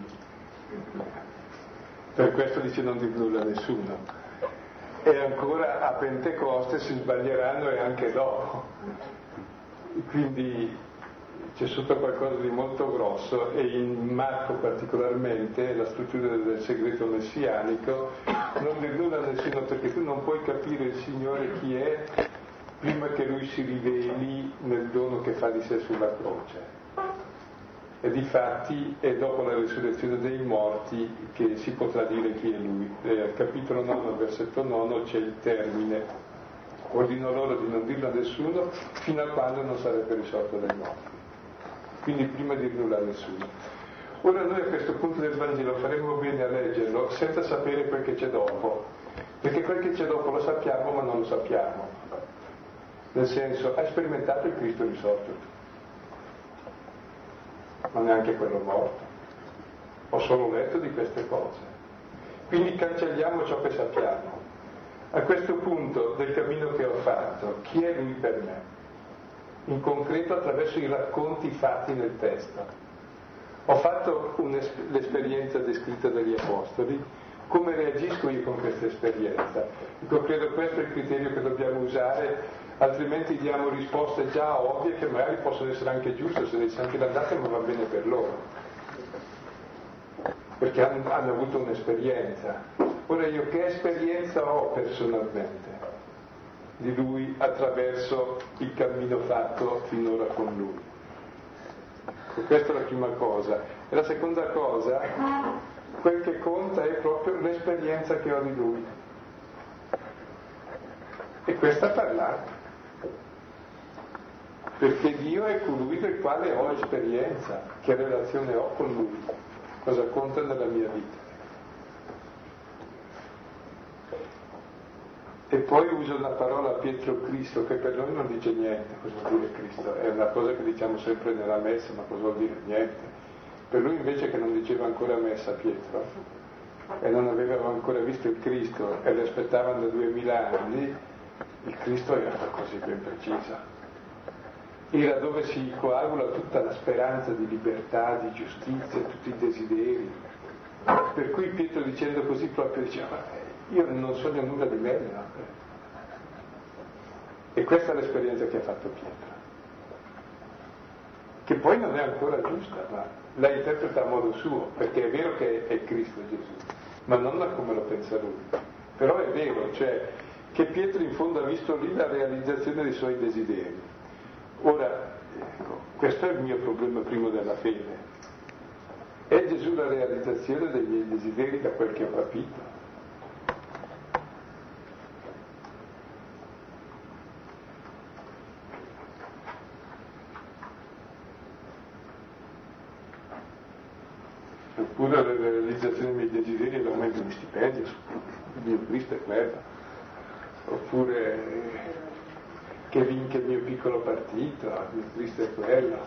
Per questo dice non dire nulla a nessuno. E ancora a Pentecoste si sbaglieranno e anche dopo. Quindi c'è sotto qualcosa di molto grosso, e in Marco particolarmente la struttura del segreto messianico, non dire nulla a nessuno, perché tu non puoi capire il Signore chi è prima che Lui si riveli nel dono che fa di sé sulla croce. E difatti è dopo la risurrezione dei morti che si potrà dire chi è Lui. Al capitolo 9, versetto 9 c'è il termine: ordino loro di non dirlo a nessuno fino a quando non sarebbe risorto dai morti. Quindi prima di dire nulla a nessuno. Ora noi a questo punto del Vangelo faremo bene a leggerlo senza sapere quel che c'è dopo, perché quel che c'è dopo lo sappiamo ma non lo sappiamo. Nel senso, hai sperimentato il Cristo risorto? Ma neanche quello morto. Ho solo letto di queste cose. Quindi cancelliamo ciò che sappiamo. A questo punto del cammino che ho fatto, chi è Lui per me? In concreto attraverso i racconti fatti nel testo. Ho fatto l'esperienza descritta dagli Apostoli. Come reagisco io con questa esperienza? Ecco, credo questo è il criterio che dobbiamo usare, altrimenti diamo risposte già ovvie che magari possono essere anche giuste, se le santi l'andate ma va bene per loro, perché hanno avuto un'esperienza. Ora io che esperienza ho personalmente di Lui attraverso il cammino fatto finora con Lui? E questa è la prima cosa. E la seconda cosa, quel che conta è proprio l'esperienza che ho di Lui. E questo ha parlato. Perché Dio è colui del quale ho esperienza, che relazione ho con Lui, cosa conta nella mia vita. E poi uso la parola Pietro Cristo, che per noi non dice niente. Cosa vuol dire Cristo? È una cosa che diciamo sempre nella messa, ma cosa vuol dire? Niente. Per lui invece, che non diceva ancora messa Pietro, e non avevano ancora visto il Cristo, e lo aspettavano da 2000 anni, il Cristo era una cosa ben precisa. Era dove si coagula tutta la speranza di libertà, di giustizia, tutti i desideri. Per cui Pietro, dicendo così, proprio diceva: io non sogno nulla di meglio. E questa è l'esperienza che ha fatto Pietro, che poi non è ancora giusta, ma la interpreta a modo suo, perché è vero che è Cristo Gesù, ma non come lo pensa lui. Però è vero, cioè, che Pietro in fondo ha visto lì la realizzazione dei suoi desideri. Ora, questo è il mio problema primo della fede. È Gesù la realizzazione dei miei desideri, da quel che ho capito? Oppure la realizzazione dei miei desideri è l'aumento di stipendio, il mio Cristo è quello. Oppure che vinca il mio piccolo partito, il mio Cristo è quello.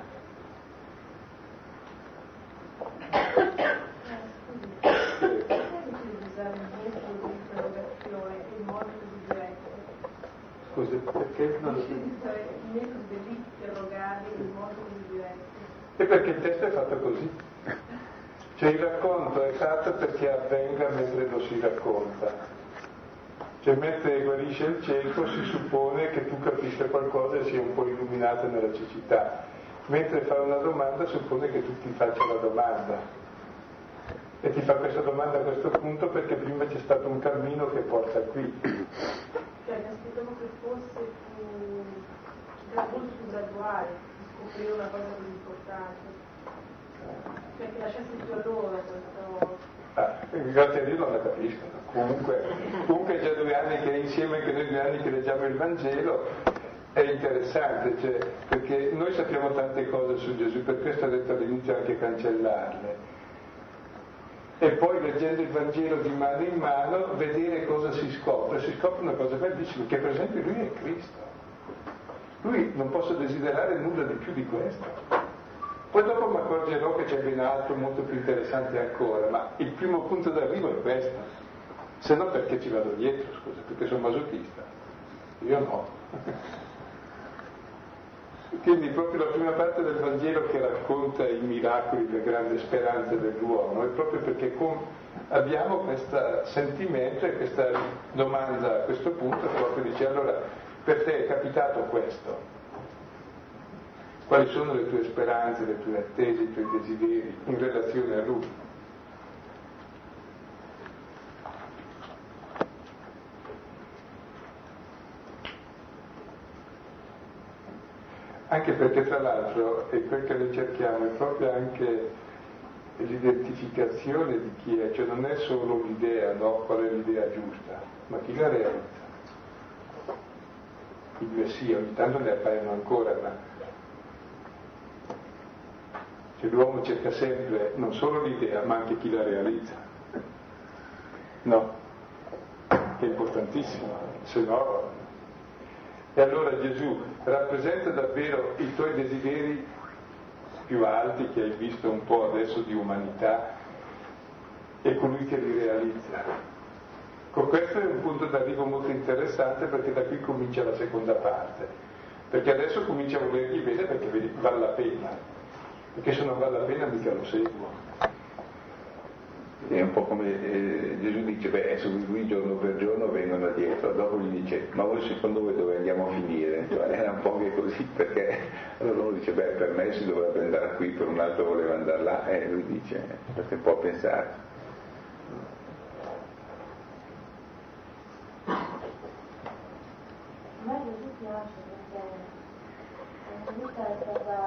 Scusi, perché non si dice il metodo dell'interrogare in modo diretto? E perché il testo è fatto così. Cioè il racconto è fatto perché avvenga mentre lo si racconta. Cioè mentre guarisce il cieco si suppone che tu capisca qualcosa e sia un po' illuminato nella cecità. Mentre fa una domanda suppone che tu ti faccia la domanda. E ti fa questa domanda a questo punto perché prima c'è stato un cammino che porta qui. Cioè mi aspettavo che fosse molto più graduale, scoprire una cosa così importante. Cioè che lasciassi più a loro questo... Grazie a Dio non la capiscono. Comunque già 2 anni che è insieme, anche noi 2 anni che leggiamo il Vangelo, è interessante, cioè, perché noi sappiamo tante cose su Gesù, per questo ho detto all'inizio anche cancellarle. E poi leggendo il Vangelo di mano in mano, vedere cosa si scopre. Si scopre una cosa bellissima, che per esempio lui è Cristo. Lui non posso desiderare nulla di più di questo. Poi dopo mi accorgerò che c'è ben altro, molto più interessante ancora, ma il primo punto d'arrivo è questo. Se no perché ci vado dietro, scusa, perché sono masochista. Io no. Quindi proprio la prima parte del Vangelo che racconta i miracoli, le grandi speranze dell'uomo, è proprio perché abbiamo questo sentimento e questa domanda a questo punto, proprio dice: allora, per te è capitato questo? Quali sono le tue speranze, le tue attese, i tuoi desideri in relazione a Lui? Anche perché tra l'altro è quel che noi cerchiamo, è proprio anche l'identificazione di chi è, cioè non è solo l'idea, no? Qual è l'idea giusta, ma chi la realizza. Il Messia, ogni tanto ne appaiono ancora, ma cioè, l'uomo cerca sempre non solo l'idea, ma anche chi la realizza. No? Che è importantissimo, se no... E allora Gesù rappresenta davvero i tuoi desideri più alti che hai visto un po' adesso di umanità, e colui che li realizza. Questo è un punto d'arrivo molto interessante, perché da qui comincia la seconda parte, perché adesso comincia a volergli bene perché vale la pena, perché se non vale la pena mica lo seguo. È un po' come Gesù dice: beh, su lui giorno per giorno vengono dietro, dopo gli dice: ma voi secondo voi dove andiamo a finire? Cioè, era un po' che così, perché allora uno dice: beh, per me si dovrebbe andare qui, per un altro voleva andare là, e lui dice: perché può pensare. A me Gesù piace perché la vita è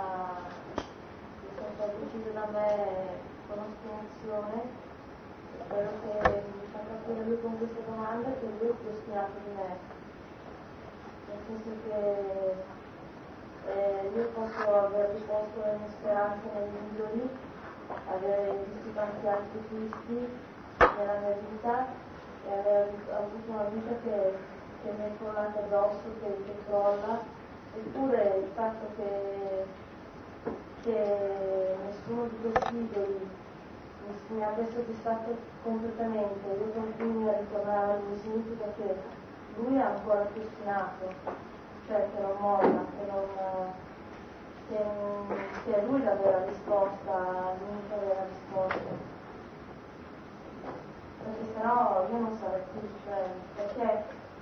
stata decisa da me con ostinazione. Spero che mi fa capire lui con questa domanda che lui è più ostinato di me, nel senso che io posso aver riposto le mie speranze negli idoli, avere visto tanti altri Cristi nella mia vita e aver avuto una vita che mi è crollata addosso, che crolla, eppure il fatto che nessuno di questi idoli mi abbia soddisfatto completamente, io continui a ritornare a lui, significa che lui è ancora più ostinato, cioè che non molla, che è lui la vera risposta, l'unica vera risposta. Perché sennò io non sarei qui, cioè, perché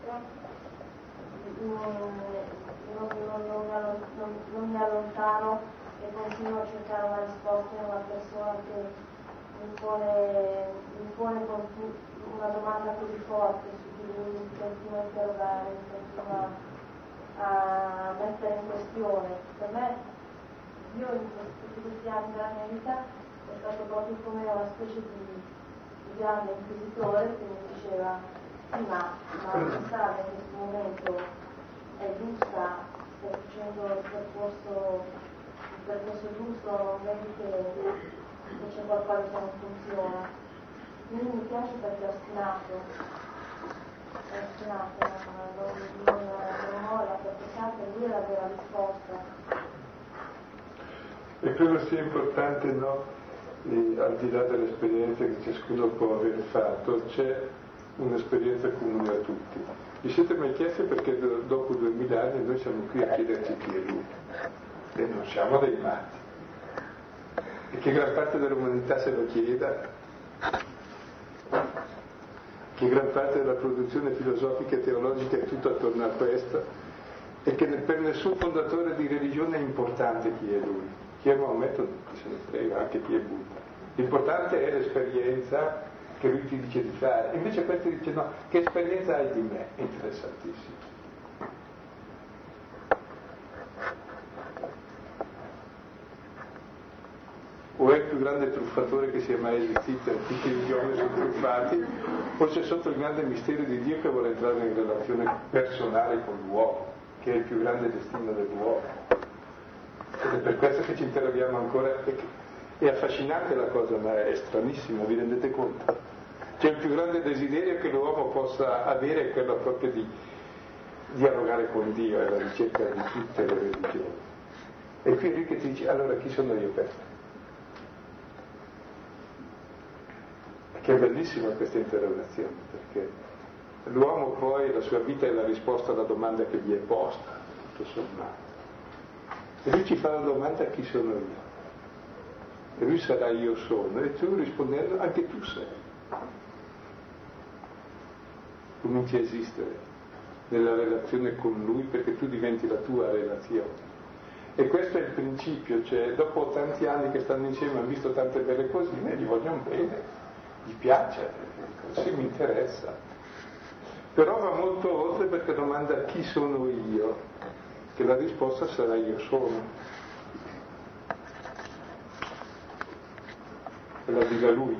non mi allontano e continuo a cercare una risposta in una persona che mi pone una domanda così forte su cui lui mi continua a interrogare, mi continua a mettere in questione. Per me, io in tutti questi anni della mia vita è stato proprio come una specie di grande inquisitore che mi diceva sì, ma la strada in questo momento è giusta, stai facendo il percorso giusto, non vedi che c'è qualcosa che non funziona. Quindi mi piace perché è ostinato, non molla, perché sa che lui è la vera risposta. E credo sia importante, no? Al di là delle esperienze che ciascuno può aver fatto, c'è un'esperienza comune a tutti. Vi siete mai chiesti perché dopo 2000 anni noi siamo qui a chiederci chi è lui? E non siamo dei matti. E che gran parte dell'umanità se lo chieda, che gran parte della produzione filosofica e teologica è tutto attorno a questo, e che per nessun fondatore di religione è importante chi è lui. Chi è Maometto chi se ne frega, anche chi è Buddha. L'importante è l'esperienza che lui ti dice di fare. Invece questo dice no, che esperienza hai di me? Interessantissimo. O è il più grande truffatore che sia mai esistito, tutti gli uomini sono truffati, o c'è sotto il grande mistero di Dio che vuole entrare in relazione personale con l'uomo, che è il più grande destino dell'uomo. Ed è per questo che ci interroghiamo ancora. È affascinante la cosa, ma è stranissima, vi rendete conto? C'è il più grande desiderio che l'uomo possa avere, è quello proprio di dialogare con Dio, è la ricerca di tutte le religioni. E qui è lui che ti dice, allora chi sono io per te? Che è bellissima questa interrogazione, perché l'uomo poi, la sua vita è la risposta alla domanda che gli è posta, tutto sommato. E lui ci fa la domanda chi sono io? E lui sarà io sono, e tu rispondendo anche tu sei. Cominci a esistere nella relazione con lui perché tu diventi la tua relazione. E questo è il principio, cioè dopo tanti anni che stanno insieme, hanno visto tante belle cosine, gli vogliono bene, gli piace, sì, mi interessa. Però va molto oltre perché domanda chi sono io, che la risposta sarà io sono. E la dica lui.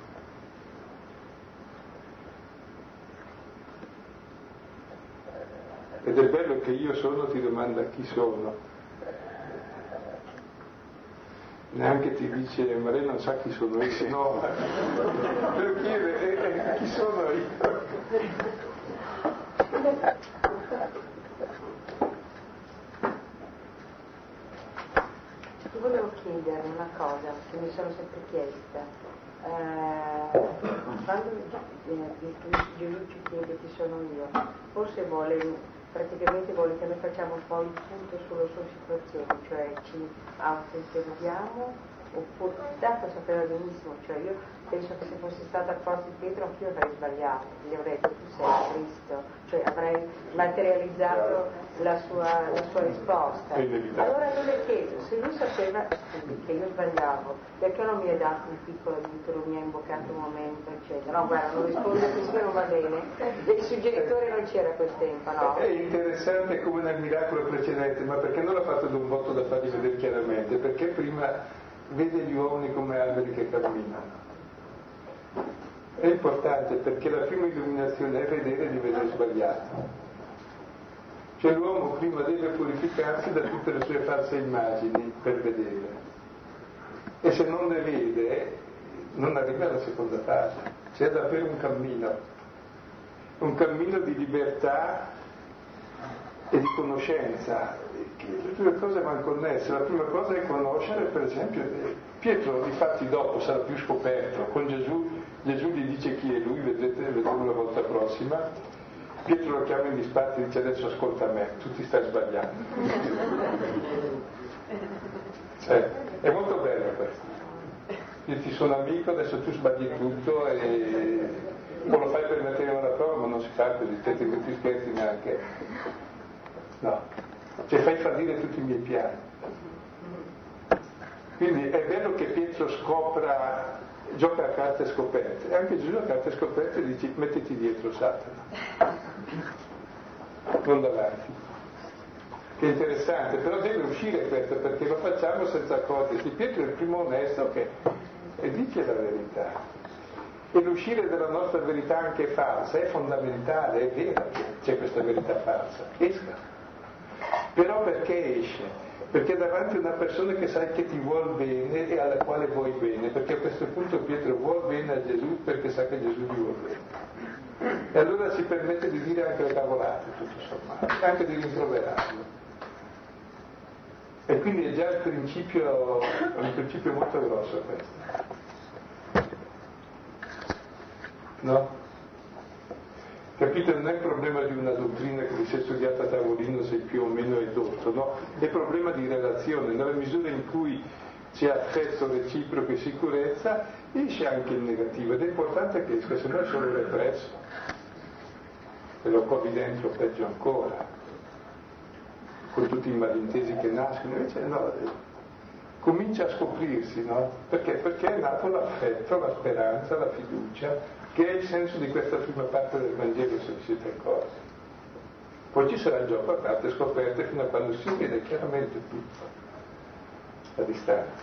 Ed è bello che io sono ti domanda chi sono. Neanche ti dice, ma lei non sa chi sono io, no, te lo chiede, chi sono io? Ti volevo chiedere una cosa che mi sono sempre chiesta. Quando Gesù ci chiede chi sono io, forse praticamente vuole che noi facciamo un po' il punto sulla sua situazione, cioè ci autointerroghiamo, oppure dato a sapere benissimo, cioè io penso che se fossi stata al posto di Pietro anch'io avrei sbagliato, gli avrei detto tu sei Cristo, cioè avrei materializzato la sua risposta. Allora io le chiedo, se lui sapeva che io sbagliavo, perché non mi ha dato un piccolo aiuto, non mi ha imboccato un momento, eccetera? No, guarda, non risponde così, non va bene. Il suggeritore non c'era quel tempo, no? È interessante come nel miracolo precedente, ma perché non l'ha fatto d'un botto da fargli vedere chiaramente? Perché prima vede gli uomini come alberi che camminano. È importante perché la prima illuminazione è vedere di vedere sbagliato. Cioè l'uomo prima deve purificarsi da tutte le sue false immagini per vedere. E se non le vede, non arriva alla seconda fase. C'è davvero un cammino di libertà e di conoscenza, che le due cose vanno connesse. La prima cosa è conoscere, per esempio, Pietro difatti dopo sarà più scoperto, con Gesù gli dice chi è lui, vedremo la volta prossima. Pietro lo chiama in disparte e dice adesso ascolta me, tu ti stai sbagliando. È molto bello questo. Io ti sono amico, adesso tu sbagli tutto e o lo fai per mettere una prova, ma non si fa così, te ti scherzi neanche. No, cioè fai fallire tutti i miei piani. Quindi è vero che Pietro gioca a carte scoperte, e anche Gesù a carte scoperte dice mettiti dietro Satana, non davanti. Che è interessante, però deve uscire questo perché lo facciamo senza accorgersi. Pietro è il primo onesto e dice la verità. E l'uscire dalla nostra verità anche falsa è fondamentale, è vero che c'è questa verità falsa, esca. Però perché esce? Perché davanti a una persona che sai che ti vuol bene e alla quale vuoi bene, perché a questo punto Pietro vuol bene a Gesù perché sa che Gesù gli vuol bene. E allora si permette di dire anche le cavolate, tutto sommato, anche di rimproverarlo. E quindi è già un principio molto grosso questo. No? Capite? Non è il problema di una dottrina che si è studiata a tavolino se più o meno è dotto, no? È il problema di relazione. Nella misura in cui c'è affetto reciproco e sicurezza, esce anche il negativo, ed è importante che esca, se no è solo represso. E lo covi dentro peggio ancora, con tutti i malintesi che nascono. Invece no, comincia a scoprirsi, no? Perché? Perché è nato l'affetto, la speranza, la fiducia, che è il senso di questa prima parte del Vangelo, se vi siete accorti. Poi ci sarà il gioco a carte scoperte fino a quando si vede chiaramente tutto, a distanza.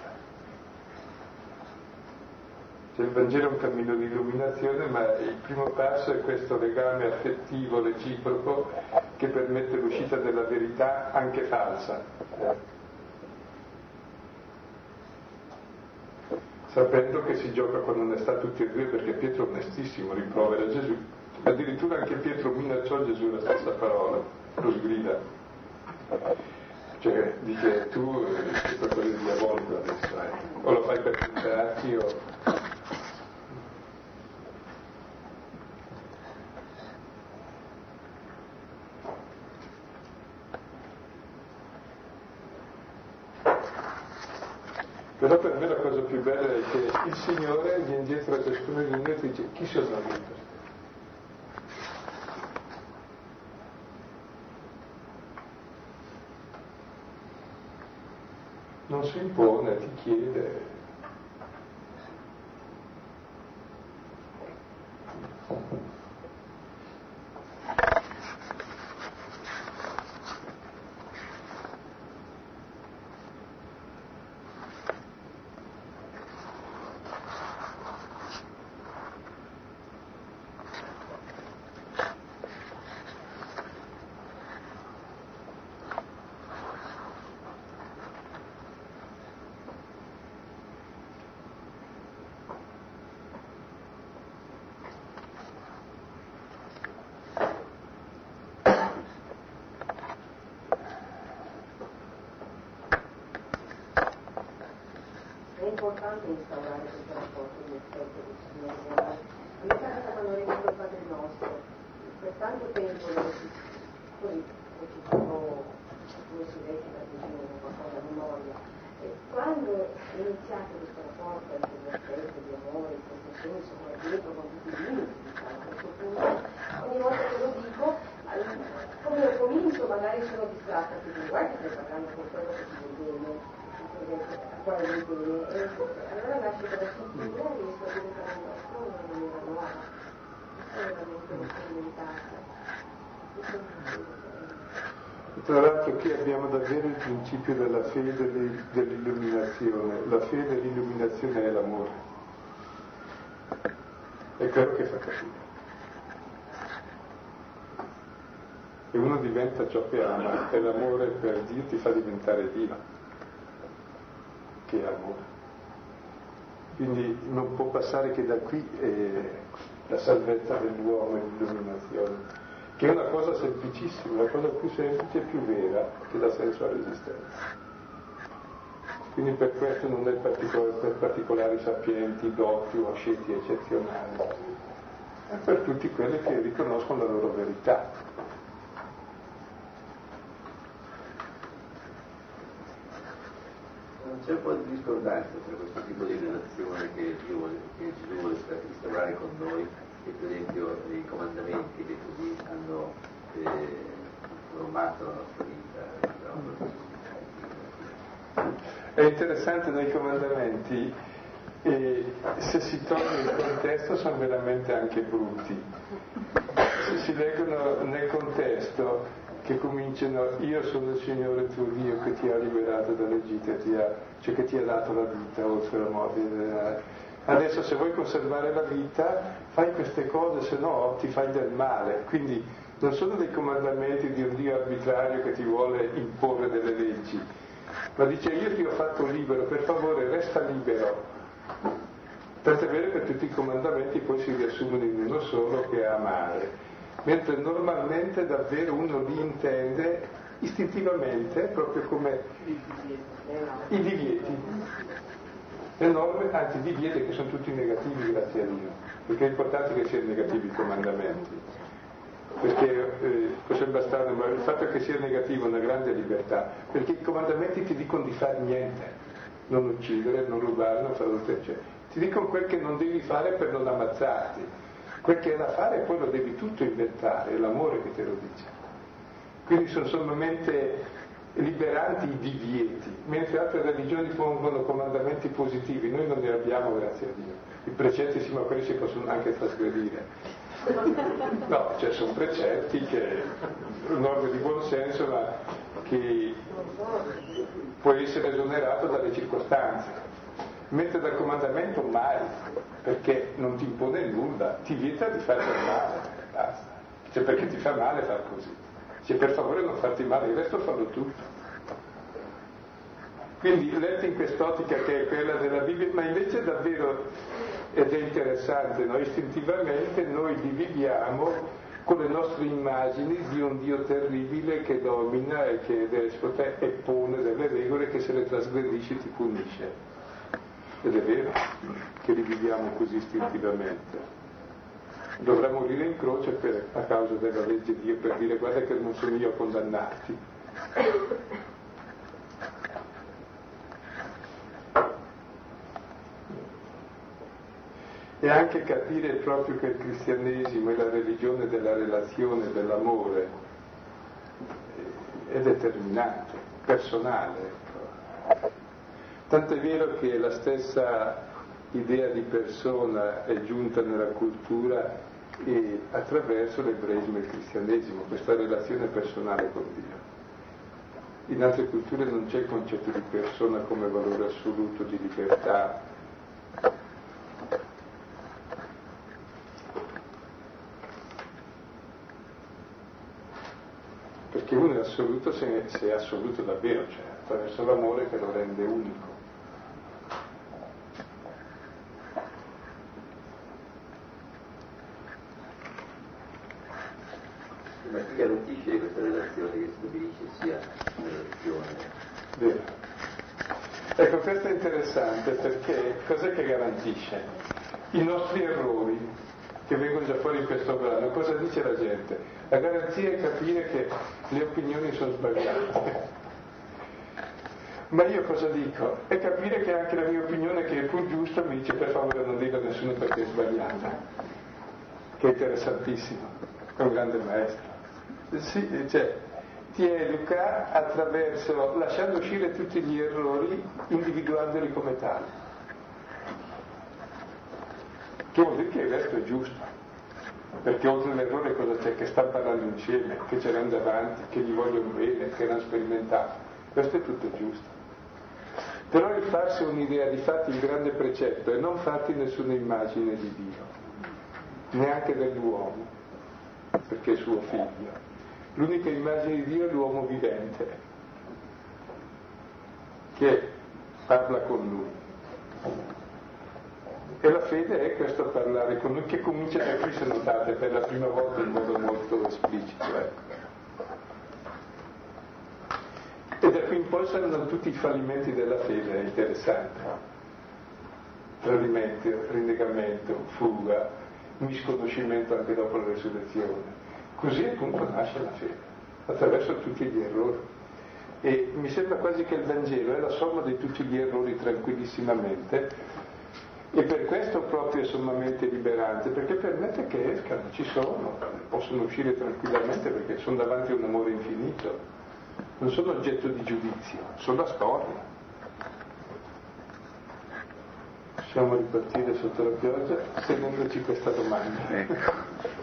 Cioè il Vangelo è un cammino di illuminazione, ma il primo passo è questo legame affettivo, reciproco, che permette l'uscita della verità anche falsa. Sapendo che si gioca con onestà tutti e due, perché Pietro onestissimo rimprovera Gesù, addirittura anche Pietro minacciò Gesù la stessa parola, lo sgrida, cioè dice tu sei qualcosa di diabolico adesso, o lo fai per tentarti o... Però per me la cosa più bella è che il Signore viene dietro a ciascuno di noi e dice chi sono io? Non si impone, ti chiede. È importante instaurare questo rapporto di rispetto del Signore. Mi pare quando ricordo il Padre nostro, per tanto tempo così come si recita di qualcosa a memoria, e quando è iniziato questo rapporto di rispetto, di amore, in questo senso, come dietro con tutti i limiti, diciamo, a questo punto, ogni volta che lo dico, come io comincio magari sono distratta, quindi guarda che stai parlando con quello che ti vuol bene, a quale vuol bene, e allora nasce quella struttura e riesco a diventare un nostro in una maniera nuova. Questo è veramente sperimentata. Tra l'altro qui abbiamo davvero il principio della fede e dell'illuminazione. La fede e l'illuminazione è l'amore. È quello che fa capire. e uno diventa ciò che ama, e l'amore per Dio ti fa diventare Dio, che è amore. Quindi non può passare che da qui la salvezza dell'uomo e l'illuminazione, che è una cosa semplicissima, la cosa più semplice e più vera che dà senso all'esistenza. Quindi per questo non è per particolari sapienti, dotti o asceti eccezionali, è per tutti quelli che riconoscono la loro verità. C'è un po' di discordanza tra questo tipo di relazione che Gesù vuole instaurare con noi e per esempio i comandamenti che così hanno formato la nostra vita. È interessante, nei comandamenti, se si toglie il contesto sono veramente anche brutti. Se si leggono nel contesto, che cominciano: io sono il Signore tuo Dio che ti ha liberato dall'Egitto, cioè che ti ha dato la vita oltre la morte. Adesso se vuoi conservare la vita fai queste cose, se no ti fai del male. Quindi non sono dei comandamenti di un Dio arbitrario che ti vuole imporre delle leggi, ma dice: io ti ho fatto libero, per favore resta libero. Tant'è vero che tutti i comandamenti poi si riassumono in uno solo, che è amare. Mentre normalmente davvero uno li intende istintivamente, proprio come i divieti, le norme, anzi i divieti che sono tutti negativi, grazie a Dio, perché è importante che siano negativi i comandamenti, perché può sembrare strano, ma il fatto che sia negativo è una grande libertà, perché i comandamenti ti dicono di fare niente, non uccidere, non rubare, non fare cioè, ti dicono quel che non devi fare per non ammazzarti. Quel che è da fare poi lo devi tutto inventare, è l'amore che te lo dice. Quindi sono sommamente liberanti i divieti, mentre altre religioni pongono comandamenti positivi, noi non ne abbiamo, grazie a Dio. I precetti sì, ma quelli si possono anche trasgredire. No, cioè sono precetti che, norme di buon senso, ma che può essere esonerato dalle circostanze. Mentre dal comandamento mai, perché non ti impone nulla, ti vieta di fare del male, basta. Cioè perché ti fa male far così. Cioè per favore non farti male, il resto fallo tutto. Quindi letto in quest'ottica che è quella della Bibbia, ma invece davvero, ed è interessante, no? Istintivamente noi dividiamo con le nostre immagini di un Dio terribile che domina e che despota e pone delle regole che se le trasgredisci ti punisce. Ed è vero che li viviamo così istintivamente. Dovrà morire in croce a causa della legge di Dio, per dire: guarda che non sono io a condannarti. E anche capire proprio che il cristianesimo è la religione della relazione, dell'amore, è determinante, personale. Tant'è vero che la stessa idea di persona è giunta nella cultura e attraverso l'ebraismo e il cristianesimo, questa relazione personale con Dio. In altre culture non c'è il concetto di persona come valore assoluto di libertà. Perché uno è assoluto se è assoluto davvero, cioè attraverso l'amore che lo rende unico. Ma chi garantisce questa relazione che stabilisce sia una relazione? Vero. Ecco, questo è interessante perché cos'è che garantisce? I nostri errori che vengono già fuori in questo brano. Cosa dice la gente? La garanzia è capire che le opinioni sono sbagliate. Ma io cosa dico? È capire che anche la mia opinione, che è pur giusta, mi dice: per favore non dica a nessuno perché è sbagliata. Che è interessantissimo, è un grande maestro. Sì, cioè, ti educa attraverso, lasciando uscire tutti gli errori, individuandoli come tali. Che vuol dire che il resto è giusto, perché oltre all'errore cosa c'è? Che stanno parlando insieme, che ce l'hanno davanti, che gli vogliono bene, che l'hanno sperimentato. Questo è tutto giusto. Però il farsi un'idea, di fatti il grande precetto è non farti nessuna immagine di Dio, neanche dell'uomo, perché è suo figlio. L'unica immagine di Dio è l'uomo vivente, che parla con lui. E la fede è questo parlare con lui, che comincia da qui, se notate, per la prima volta in modo molto esplicito. E da qui in poi saranno tutti i fallimenti della fede, è interessante. Tradimento, rinnegamento, fuga, misconoscimento anche dopo la resurrezione. Così appunto nasce la fede, attraverso tutti gli errori. E mi sembra quasi che il Vangelo è la somma di tutti gli errori tranquillissimamente, e per questo proprio è sommamente liberante, perché permette che escano, ci sono, possono uscire tranquillamente perché sono davanti a un amore infinito, non sono oggetto di giudizio, sono la storia. Possiamo ripartire sotto la pioggia tenendoci questa domanda.